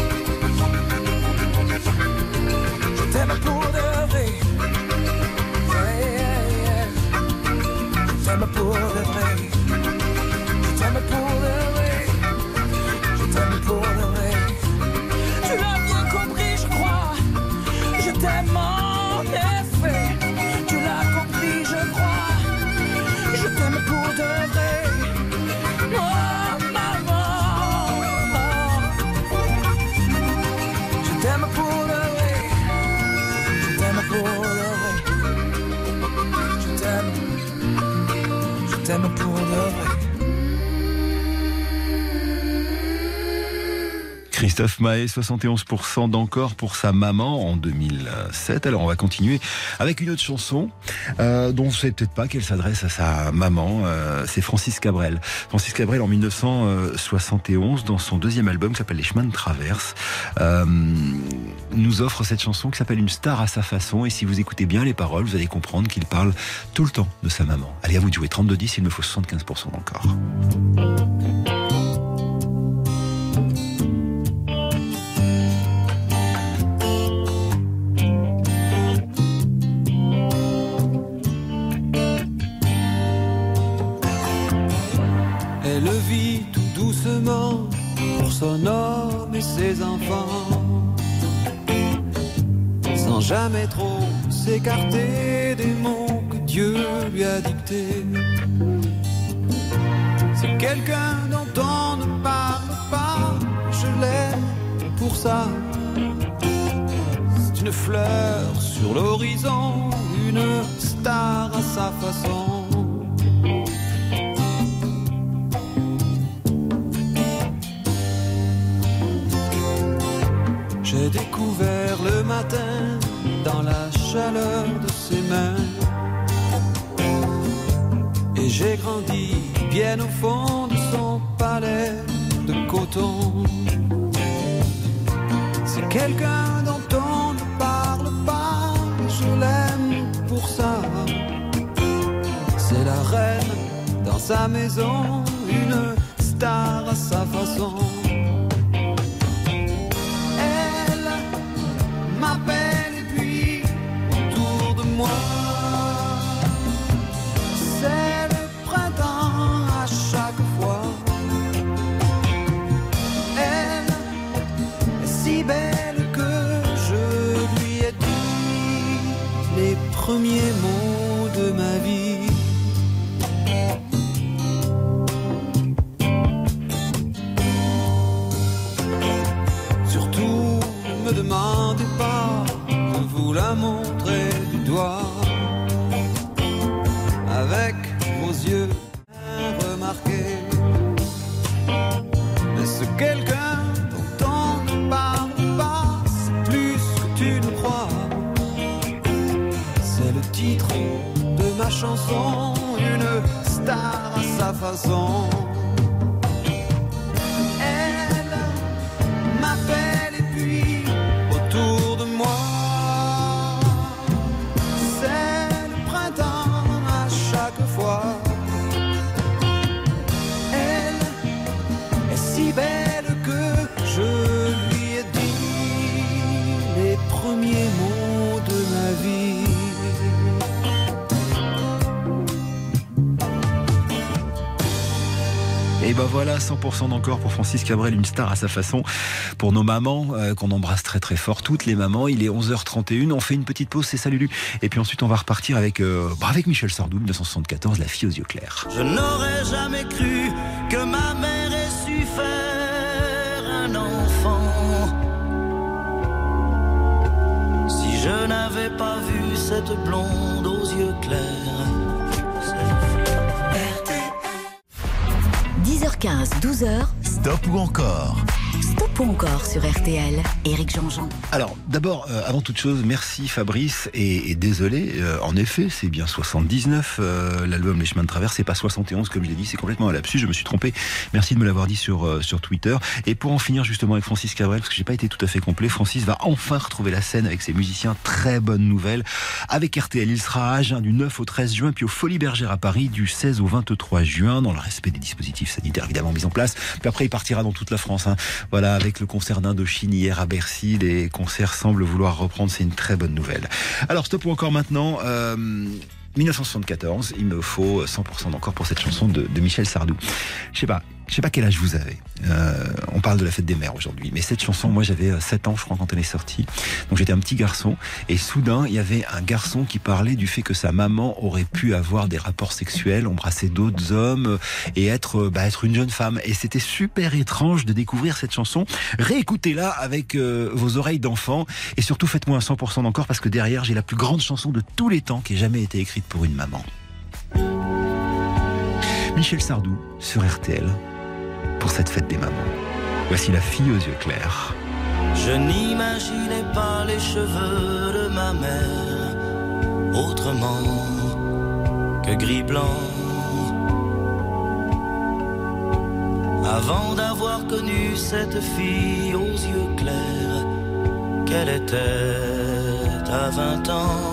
Je t'aime pour de vrai. Yeah, yeah, yeah. Je t'aime pour de vrai. Je t'aime pour de vrai. Je t'aime pour de vrai. Tu l'as bien compris, je crois. Je t'aime en effet. Tu l'as compris, je crois. Je t'aime pour de vrai. Oh, maman. Je t'aime pour de vrai. Je t'aime pour de vrai. Je t'aime. Je t'aime pour de vrai. Christophe Maé, soixante et onze pour cent d'encore pour sa maman en deux mille sept. Alors on va continuer avec une autre chanson euh, dont on ne sait peut-être pas qu'elle s'adresse à sa maman. Euh, c'est Francis Cabrel. Francis Cabrel en mille neuf cent soixante et onze, dans son deuxième album qui s'appelle Les Chemins de Traverse, euh, nous offre cette chanson qui s'appelle Une star à sa façon. Et si vous écoutez bien les paroles, vous allez comprendre qu'il parle tout le temps de sa maman. Allez, à vous de jouer. trente-deux dix, il me faut soixante-quinze pour cent d'encore. Elle vit tout doucement pour son homme et ses enfants, sans jamais trop s'écarter des mots que Dieu Dieu lui a dicté. C'est quelqu'un dont on ne parle pas, je l'aime pour ça. C'est une fleur sur l'horizon, une star à sa façon. J'ai découvert le matin dans la chaleur de ses mains. Et j'ai grandi bien au fond de son palais de coton. C'est quelqu'un dont on ne parle pas, je l'aime pour ça. C'est la reine dans sa maison, une star à sa façon. Elle m'appelle et puis autour de moi, c'est le printemps à chaque fois. Elle est si belle que je lui ai dit les premiers mots de ma vie. Surtout, ne me demandez pas de vous la montrer du doigt. Avec vos yeux remarqués. Mais ce quelqu'un dont on ne parle pas, c'est plus que tu ne crois. C'est le titre de ma chanson, une star à sa façon. Elle m'appelle et puis autour de moi, c'est le printemps à chaque fois. Elle est si belle que je lui ai dit les premiers mots de ma vie. Et ben voilà, cent pour cent d'encore pour Francis Cabrel, une star à sa façon. Pour nos mamans, euh, qu'on embrasse très très fort, toutes les mamans. Il est onze heures trente et une, on fait une petite pause, c'est ça Lulu. Et puis ensuite on va repartir avec, euh, bah avec Michel Sardou, dix-neuf cent soixante-quatorze, La fille aux yeux clairs. Je n'aurais jamais cru que ma mère ait su faire un enfant. Si je n'avais pas vu cette blonde aux yeux clairs. dix heures quinze, douze heures. Stop ou encore? Stop ou encore sur R T L. Éric Jean-Jean. Alors, d'abord, euh, avant toute chose, merci Fabrice, et, et désolé, euh, en effet, c'est bien soixante-dix-neuf, euh, l'album Les Chemins de Travers, c'est pas soixante et onze comme je l'ai dit, c'est complètement un lapsus, je me suis trompé, merci de me l'avoir dit sur, euh, sur Twitter. Et pour en finir justement avec Francis Cabrel, parce que j'ai pas été tout à fait complet, Francis va enfin retrouver la scène avec ses musiciens, très bonne nouvelle, avec R T L. Il sera à Agen du neuf au treize juin, puis aux Folies Bergères à Paris du seize au vingt-trois juin, dans le respect des dispositifs sanitaires évidemment mis en place, puis après il partira dans toute la France, hein. Voilà, avec le concert d'Indochine hier à Bercy, les concerts semblent vouloir reprendre, c'est une très bonne nouvelle. Alors stop ou encore maintenant, euh, dix-neuf cent soixante-quatorze, il me faut cent pour cent d'encore pour cette chanson de, de Michel Sardou. Je sais pas, je sais pas quel âge vous avez. Euh, on parle de la fête des mères aujourd'hui, mais cette chanson, moi j'avais sept ans je crois quand elle est sortie, donc j'étais un petit garçon, et soudain il y avait un garçon qui parlait du fait que sa maman aurait pu avoir des rapports sexuels, embrasser d'autres hommes et être, bah, être une jeune femme, et c'était super étrange de découvrir cette chanson. Réécoutez-la avec euh, vos oreilles d'enfant, et surtout faites-moi un cent pour cent d'encore, parce que derrière j'ai la plus grande chanson de tous les temps qui ait jamais été écrite pour une maman. Michel Sardou sur R T L pour cette fête des mamans. Voici La fille aux yeux clairs. Je n'imaginais pas les cheveux de ma mère autrement que gris-blanc. Avant d'avoir connu cette fille aux yeux clairs, qu'elle était à vingt ans.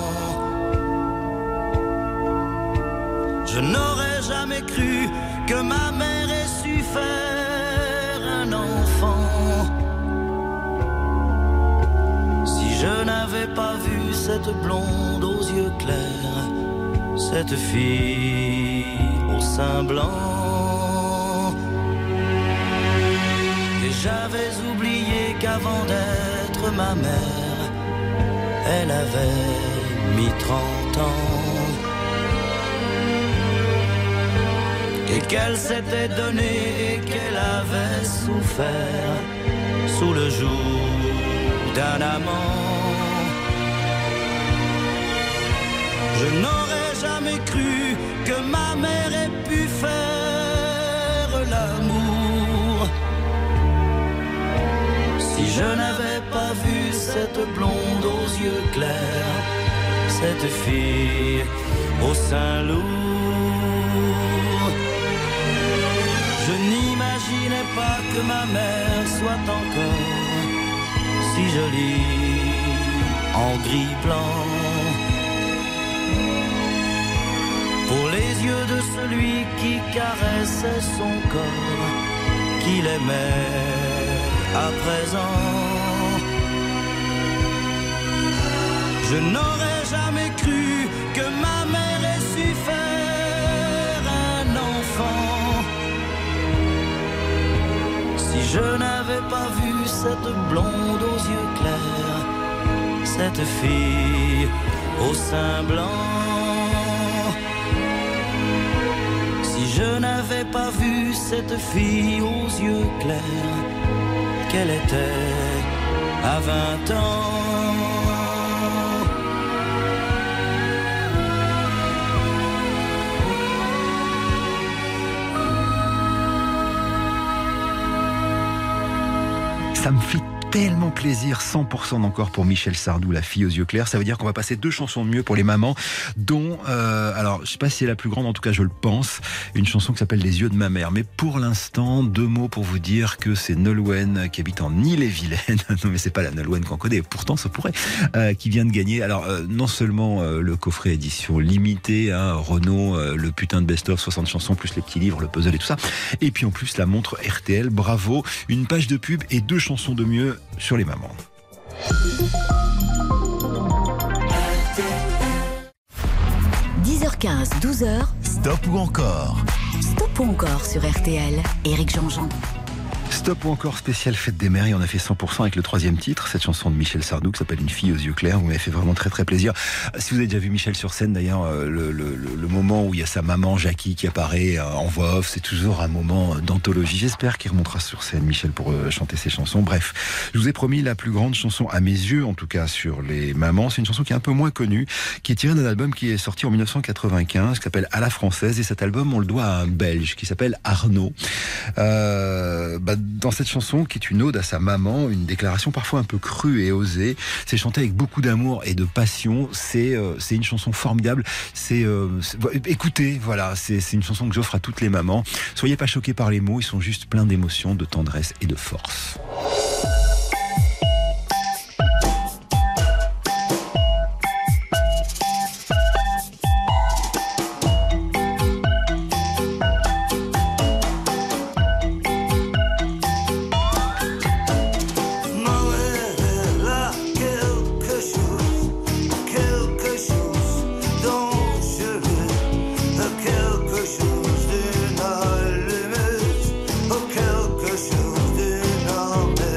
Je n'aurais jamais cru que ma mère ait su faire un enfant. Si je n'avais pas vu cette blonde aux yeux clairs, cette fille au sein blanc. Et j'avais oublié qu'avant d'être ma mère, elle avait mis trente ans. et qu'elle s'était donnée et qu'elle avait souffert sous le joug d'un amant. Je n'aurais jamais cru que ma mère ait pu faire l'amour si je n'avais pas vu cette blonde aux yeux clairs, cette fille au sein lourd. Je n'imaginais pas que ma mère soit encore si jolie en gris blanc. Pour les yeux de celui qui caressait son corps, qu'il aimait à présent. Je n'aurais jamais cru que ma mère ait su faire un enfant si je n'avais pas vu cette blonde aux yeux clairs, cette fille au sein blanc. Si je n'avais pas vu cette fille aux yeux clairs, qu'elle était à vingt ans. Ça me fait tellement plaisir, cent pour cent encore pour Michel Sardou, La fille aux yeux clairs. Ça veut dire qu'on va passer deux chansons de mieux pour les mamans, dont, euh, alors je sais pas si c'est la plus grande, en tout cas je le pense, une chanson qui s'appelle Les yeux de ma mère. Mais pour l'instant, deux mots pour vous dire que c'est Nolwenn qui habite en Ille-et-Vilaine. Non mais c'est pas la Nolwenn qu'on connaît, pourtant ça pourrait, euh, qui vient de gagner. Alors euh, non seulement euh, le coffret édition limitée, hein, Renault, euh, le putain de best-of, soixante chansons, plus les petits livres, le puzzle et tout ça. Et puis en plus la montre R T L, bravo, une page de pub et deux chansons de mieux sur les mamans. dix heures quinze, douze heures. Stop ou encore? Stop ou encore sur R T L. Éric Jean-Jean. Stop ou encore spécial Fête des Mères, et on a fait cent pour cent avec le troisième titre, cette chanson de Michel Sardou qui s'appelle Une fille aux yeux clairs. Vous m'avez fait vraiment très très plaisir. Si vous avez déjà vu Michel sur scène d'ailleurs, le, le, le moment où il y a sa maman Jackie qui apparaît en voix off, c'est toujours un moment d'anthologie. J'espère qu'il remontera sur scène, Michel, pour chanter ses chansons. Bref, je vous ai promis la plus grande chanson à mes yeux, en tout cas sur les mamans. C'est une chanson qui est un peu moins connue, qui est tirée d'un album qui est sorti en mille neuf cent quatre-vingt-quinze, qui s'appelle À la française, et cet album on le doit à un Belge qui s'appelle Arnaud. Euh, bah, dans cette chanson, qui est une ode à sa maman, une déclaration parfois un peu crue et osée, c'est chanté avec beaucoup d'amour et de passion. C'est euh, c'est une chanson formidable. C'est euh, écoutez, voilà, c'est c'est une chanson que j'offre à toutes les mamans. Soyez pas choqués par les mots, ils sont juste pleins d'émotion, de tendresse et de force. Quelque chose d'une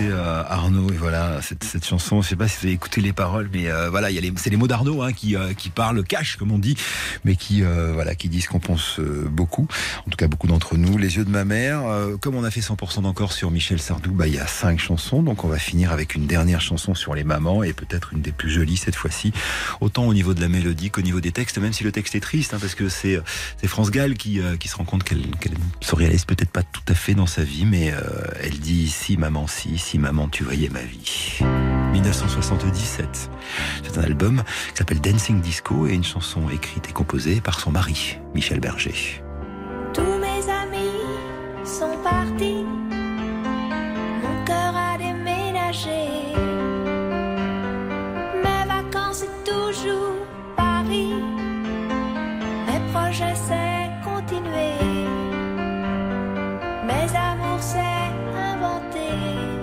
euh, Arnaud. Et voilà, cette, cette chanson, je sais pas si vous avez écouté les paroles, mais euh, voilà, il y a les, c'est les mots d'Arnaud hein, qui, euh, qui parlent cash, comme on dit, mais qui, euh, voilà, qui disent qu'on pense euh, beaucoup, en tout cas beaucoup d'entre nous. Les yeux de ma mère, euh, comme on a fait cent pour cent d'encore sur Michel Sardou, bah, il y a cinq chansons, donc on va finir avec une dernière chanson sur les mamans, et peut-être une des plus jolies cette fois-ci, autant au niveau de la mélodie qu'au niveau des textes, même si le texte est triste, hein, parce que c'est, c'est France Gall qui, euh, qui se rend compte qu'elle, qu'elle se réalise peut-être pas tout à fait dans sa vie, mais euh, elle dit « Si maman, si, si maman, tu voyais ma vie ». dix-neuf cent soixante-dix-sept. C'est un album qui s'appelle Dancing Disco et une chanson écrite et composée par son mari, Michel Berger. Tous mes amis sont partis, mon cœur a déménagé. Mes vacances c'est toujours Paris, mes projets c'est continuer, mes amours c'est inventer.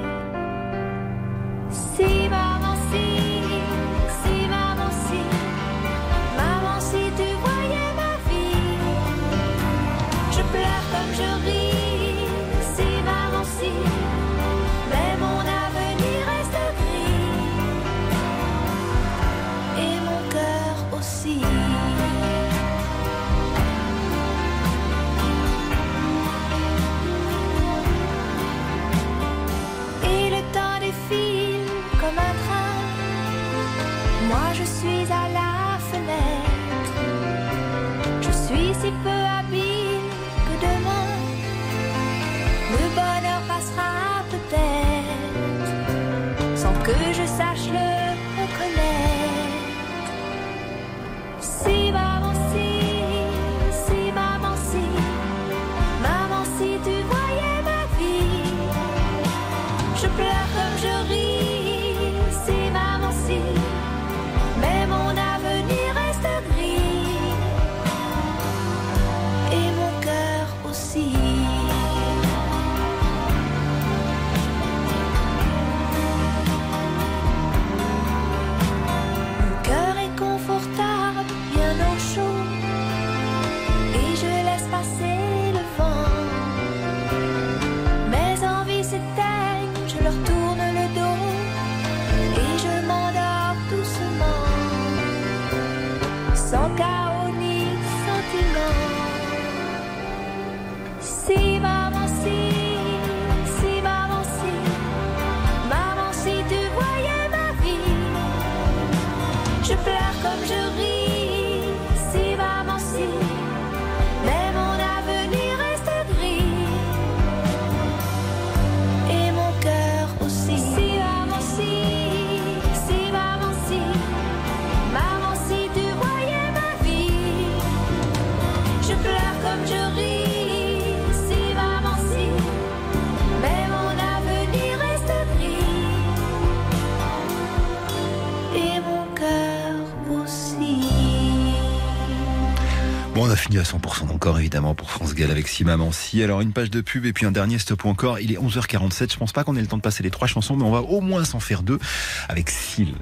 Si maman si, si maman si, maman si tu voyais ma vie, je pleure comme je ris. Si maman si, mais mon avenir reste gris, et mon cœur aussi. Et le temps défile comme un train, moi je suis à la fenêtre, je suis si peu habile que demain le bonheur passera peut-être sans que je sache le reconnaître. Si maman si, si maman si, maman si tu voyais ma vie, je pleure comme je ris. Si maman si, mais mon avenir reste gris, et mon cœur aussi. Mon cœur est confortable, bien au chaud, et je laisse passer le vent. Mes envies s'éteignent, je leur tourne le dos, et je m'endors doucement, sans chaos ni sentiment. Si maman si, si maman si, maman si tu voyais ma vie, je pleure comme je ris. Si maman si, mais mon avenir reste gris, et mon cœur aussi. Si maman si, si maman si, maman si tu voyais ma vie, je pleure comme je ris. Si maman si, mais mon avenir reste gris, et mon cœur aussi. Bon, on a fini à cent pour cent encore, évidemment, pour France Gall avec Si maman si. Alors, une page de pub et puis un dernier stop ou encore. Il est onze heures quarante-sept. Je pense pas qu'on ait le temps de passer les trois chansons, mais on va au moins s'en faire deux avec Syl.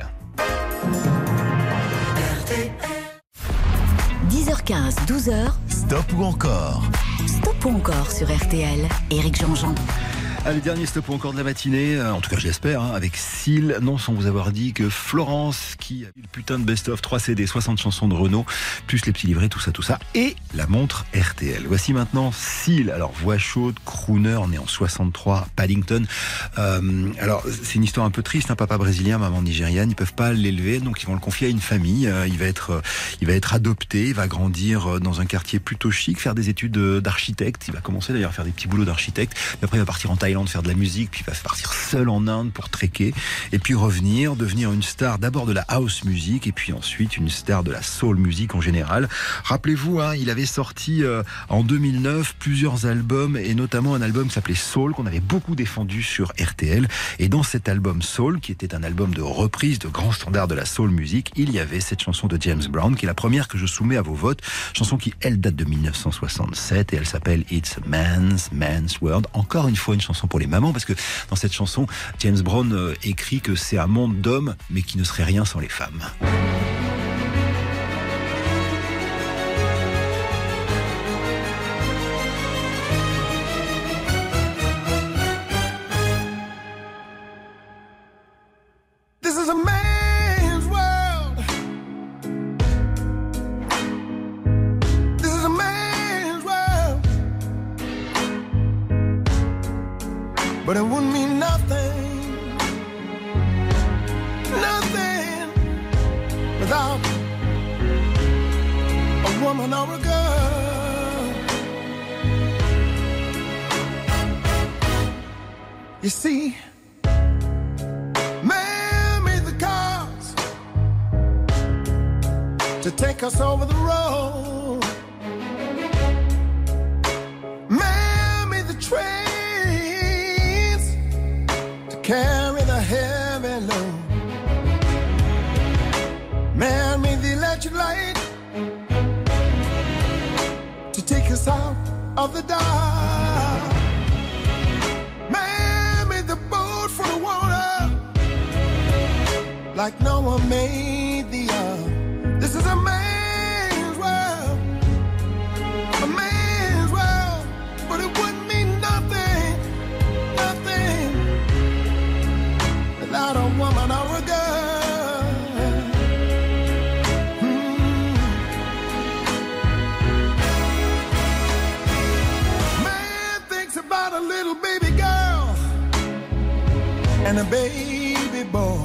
dix heures quinze, douze heures. Stop ou encore? Stop ou encore sur R T L. Éric Jean-Jean. Allez, dernier stop ou encore de la matinée, euh, en tout cas je l'espère, hein, avec Syl, non sans vous avoir dit que Florence, qui a eu le putain de best-of, trois C D, soixante chansons de Renaud, plus les petits livrets, tout ça, tout ça, et la montre R T L. Voici maintenant Syl, alors voix chaude, crooner, né en soixante-trois, Paddington. Euh, alors c'est une histoire un peu triste, un hein, papa brésilien, maman nigériane, ils peuvent pas l'élever, donc ils vont le confier à une famille, euh, il va être, euh, il va être adopté, il va grandir dans un quartier plutôt chic, faire des études d'architecte, il va commencer d'ailleurs à faire des petits boulots d'architecte, puis après il va partir en Thaïlande faire de la musique, puis il va partir seul en Inde pour trekker, et puis revenir, devenir une star d'abord de la house music, et puis ensuite une star de la soul music en général. Rappelez-vous, hein, il avait sorti euh, en deux mille neuf plusieurs albums, et notamment un album qui s'appelait Soul, qu'on avait beaucoup défendu sur R T L, et dans cet album Soul, qui était un album de reprise de grands standards de la soul music, il y avait cette chanson de James Brown, qui est la première que je soumets à vos votes, chanson qui, elle, date de mille neuf cent soixante-sept, et elle s'appelle It's a Man's, Man's World. Encore une fois, une chanson pour les mamans, parce que dans cette chanson, James Brown euh, écrit que c'est un monde d'hommes, mais qui ne serait rien sans les femmes. is a man's world. This is a man's world. But it wouldn't mean nothing, nothing without a woman or a girl. You see, man made the cars to take us over the road. Man made the trains to carry the heavy load. Man made the electric light to take us out of the dark. Man made the boat for the water like Noah made the ark. This is a man's world, a man's world, but it wouldn't mean nothing, nothing without a woman or a girl. Hmm. Man thinks about a little baby girl and a baby boy.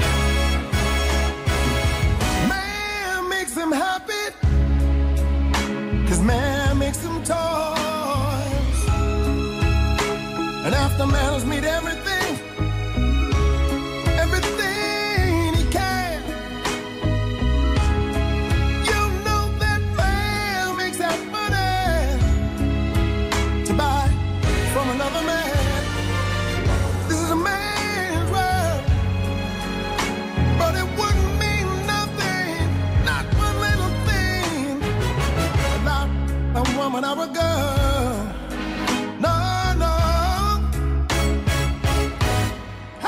Man makes them happy, 'cause man makes them toys. And after man has made everything, everything he can, you know that man makes that money to buy from another man. This is a man's world, but it wouldn't mean nothing, not one little thing, without a woman or a girl. No, no. Ah.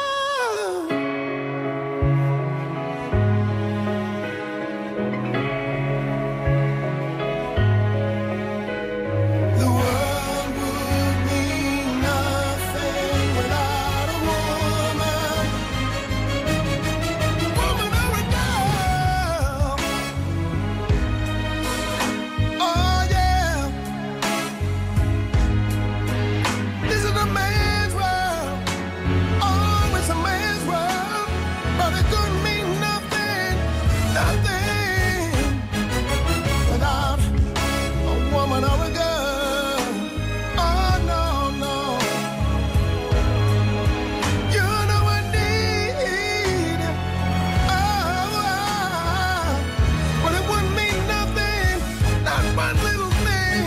The world would mean nothing without a woman, woman or a girl. Oh yeah, this is a man's world. Oh, it's a man's world, but it couldn't mean nothing, nothing without a woman or a girl. Oh no, no. You know I need, oh, ah, but it wouldn't mean nothing, not one little thing,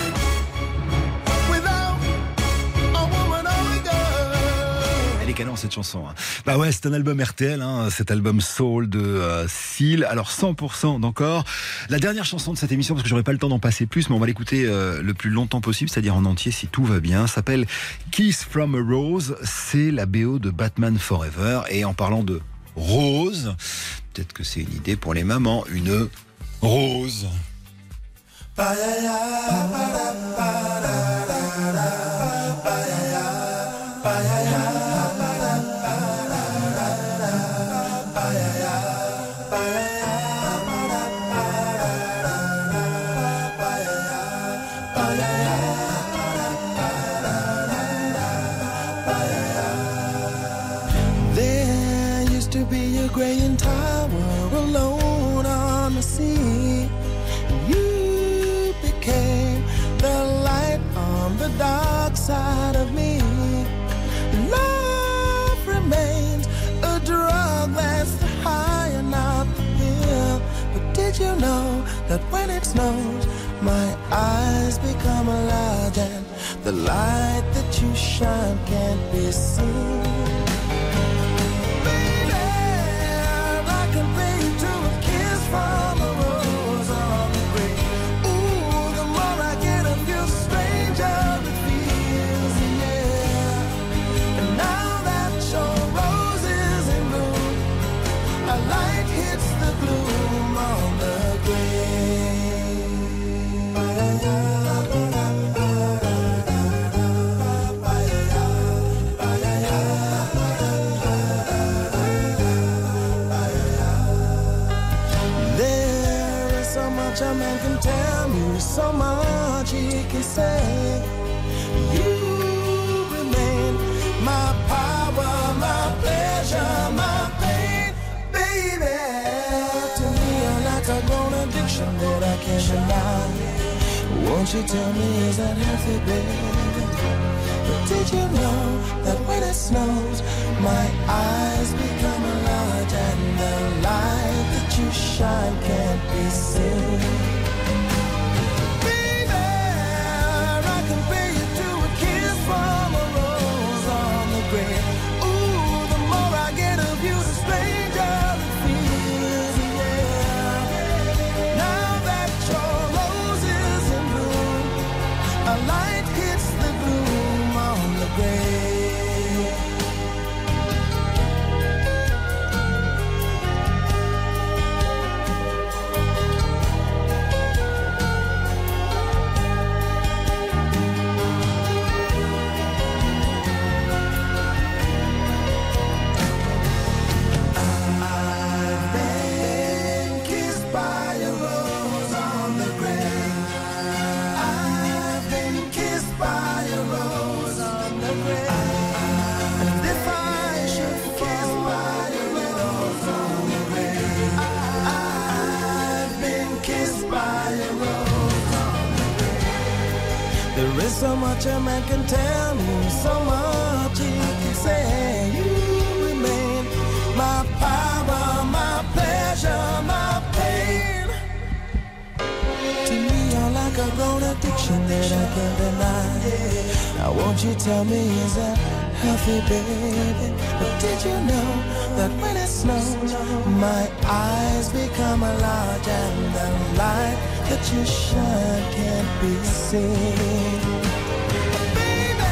without a woman or a girl. Elle est canon cette chanson. Hein. Bah ouais, c'est un album R T L, hein, cet album Soul de euh, Seal. Alors cent pour cent d'encore. La dernière chanson de cette émission, parce que j'aurais pas le temps d'en passer plus, mais on va l'écouter euh, le plus longtemps possible, c'est-à-dire en entier si tout va bien. S'appelle Kiss from a Rose. C'est la B O de Batman Forever. Et en parlant de rose, peut-être que c'est une idée pour les mamans, une rose. There used to be a graying tower alone on the sea. You became the light on the dark side of me. Love remains a drug that's high and not the pill. But did you know that when it snows, my eyes become large and the light that you shine can't be seen? From a rose on the grave. Ooh, the more I get of you, stranger it feels, yeah. And now that your rose is in bloom, a light hits the gloom on the grave. man can tell me so much, he can say, you remain my power, my pleasure, my pain, baby. To me, you're like a grown addiction that I can't deny. Won't you tell me, is that healthy, baby? But did you know that when it snows, my eyes become large and the light that you shine can't be seen? Baby, I compare you to a kiss from a rose on the grave. Ooh, the more I get of you, the stranger it feels, yeah. Now that your rose is in bloom, a light hits the gloom on the grave. There is so much a man can tell me, so much he can say. You remain my power, my pleasure, my pain. To me, you're like a grown addiction that I can't deny. Now won't you tell me, is that healthy, baby? But did you know that when it snows, my eyes become large and the light that you shine can't be seen? Baby,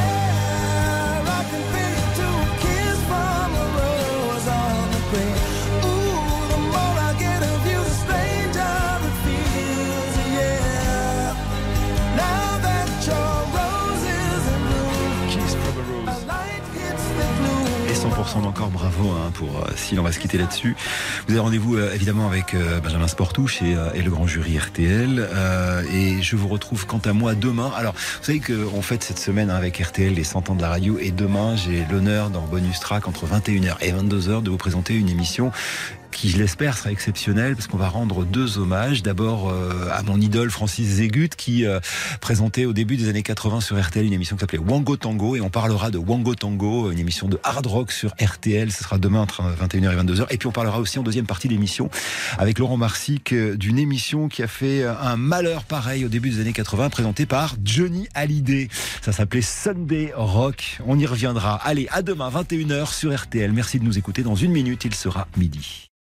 I can feel you to a kiss from a rose on the grave. Ooh, the more I get of you, the stranger it feels, yeah. Now that your rose is in bloom, Kiss from a rose. a light hits the gloom. Et cent pour cent d'encore bravo hein, pour euh, si l'on va se quitter là-dessus. Vous avez rendez-vous euh, évidemment avec euh, Benjamin Sportouche et, euh, et le grand jury R T L. Euh, et je vous retrouve quant à moi demain. Alors, vous savez qu'on fête cette semaine hein, avec R T L les cent ans de la radio. Et demain, j'ai l'honneur dans Bonus Track entre vingt et une heures et vingt-deux heures de vous présenter une émission qui, je l'espère, sera exceptionnelle parce qu'on va rendre deux hommages. D'abord euh, à mon idole Francis Zégut qui euh, présentait au début des années quatre-vingts sur R T L une émission qui s'appelait Wango Tango et on parlera de Wango Tango, une émission de hard rock sur R T L. Ce sera demain entre vingt et une heures et vingt-deux heures. Et puis on parlera aussi en deuxième partie d'émission avec Laurent Marsic d'une émission qui a fait un malheur pareil au début des années quatre-vingts présentée par Johnny Hallyday. Ça s'appelait Sunday Rock. On y reviendra. Allez, à demain vingt et une heures sur R T L. Merci de nous écouter. Dans une minute, il sera midi.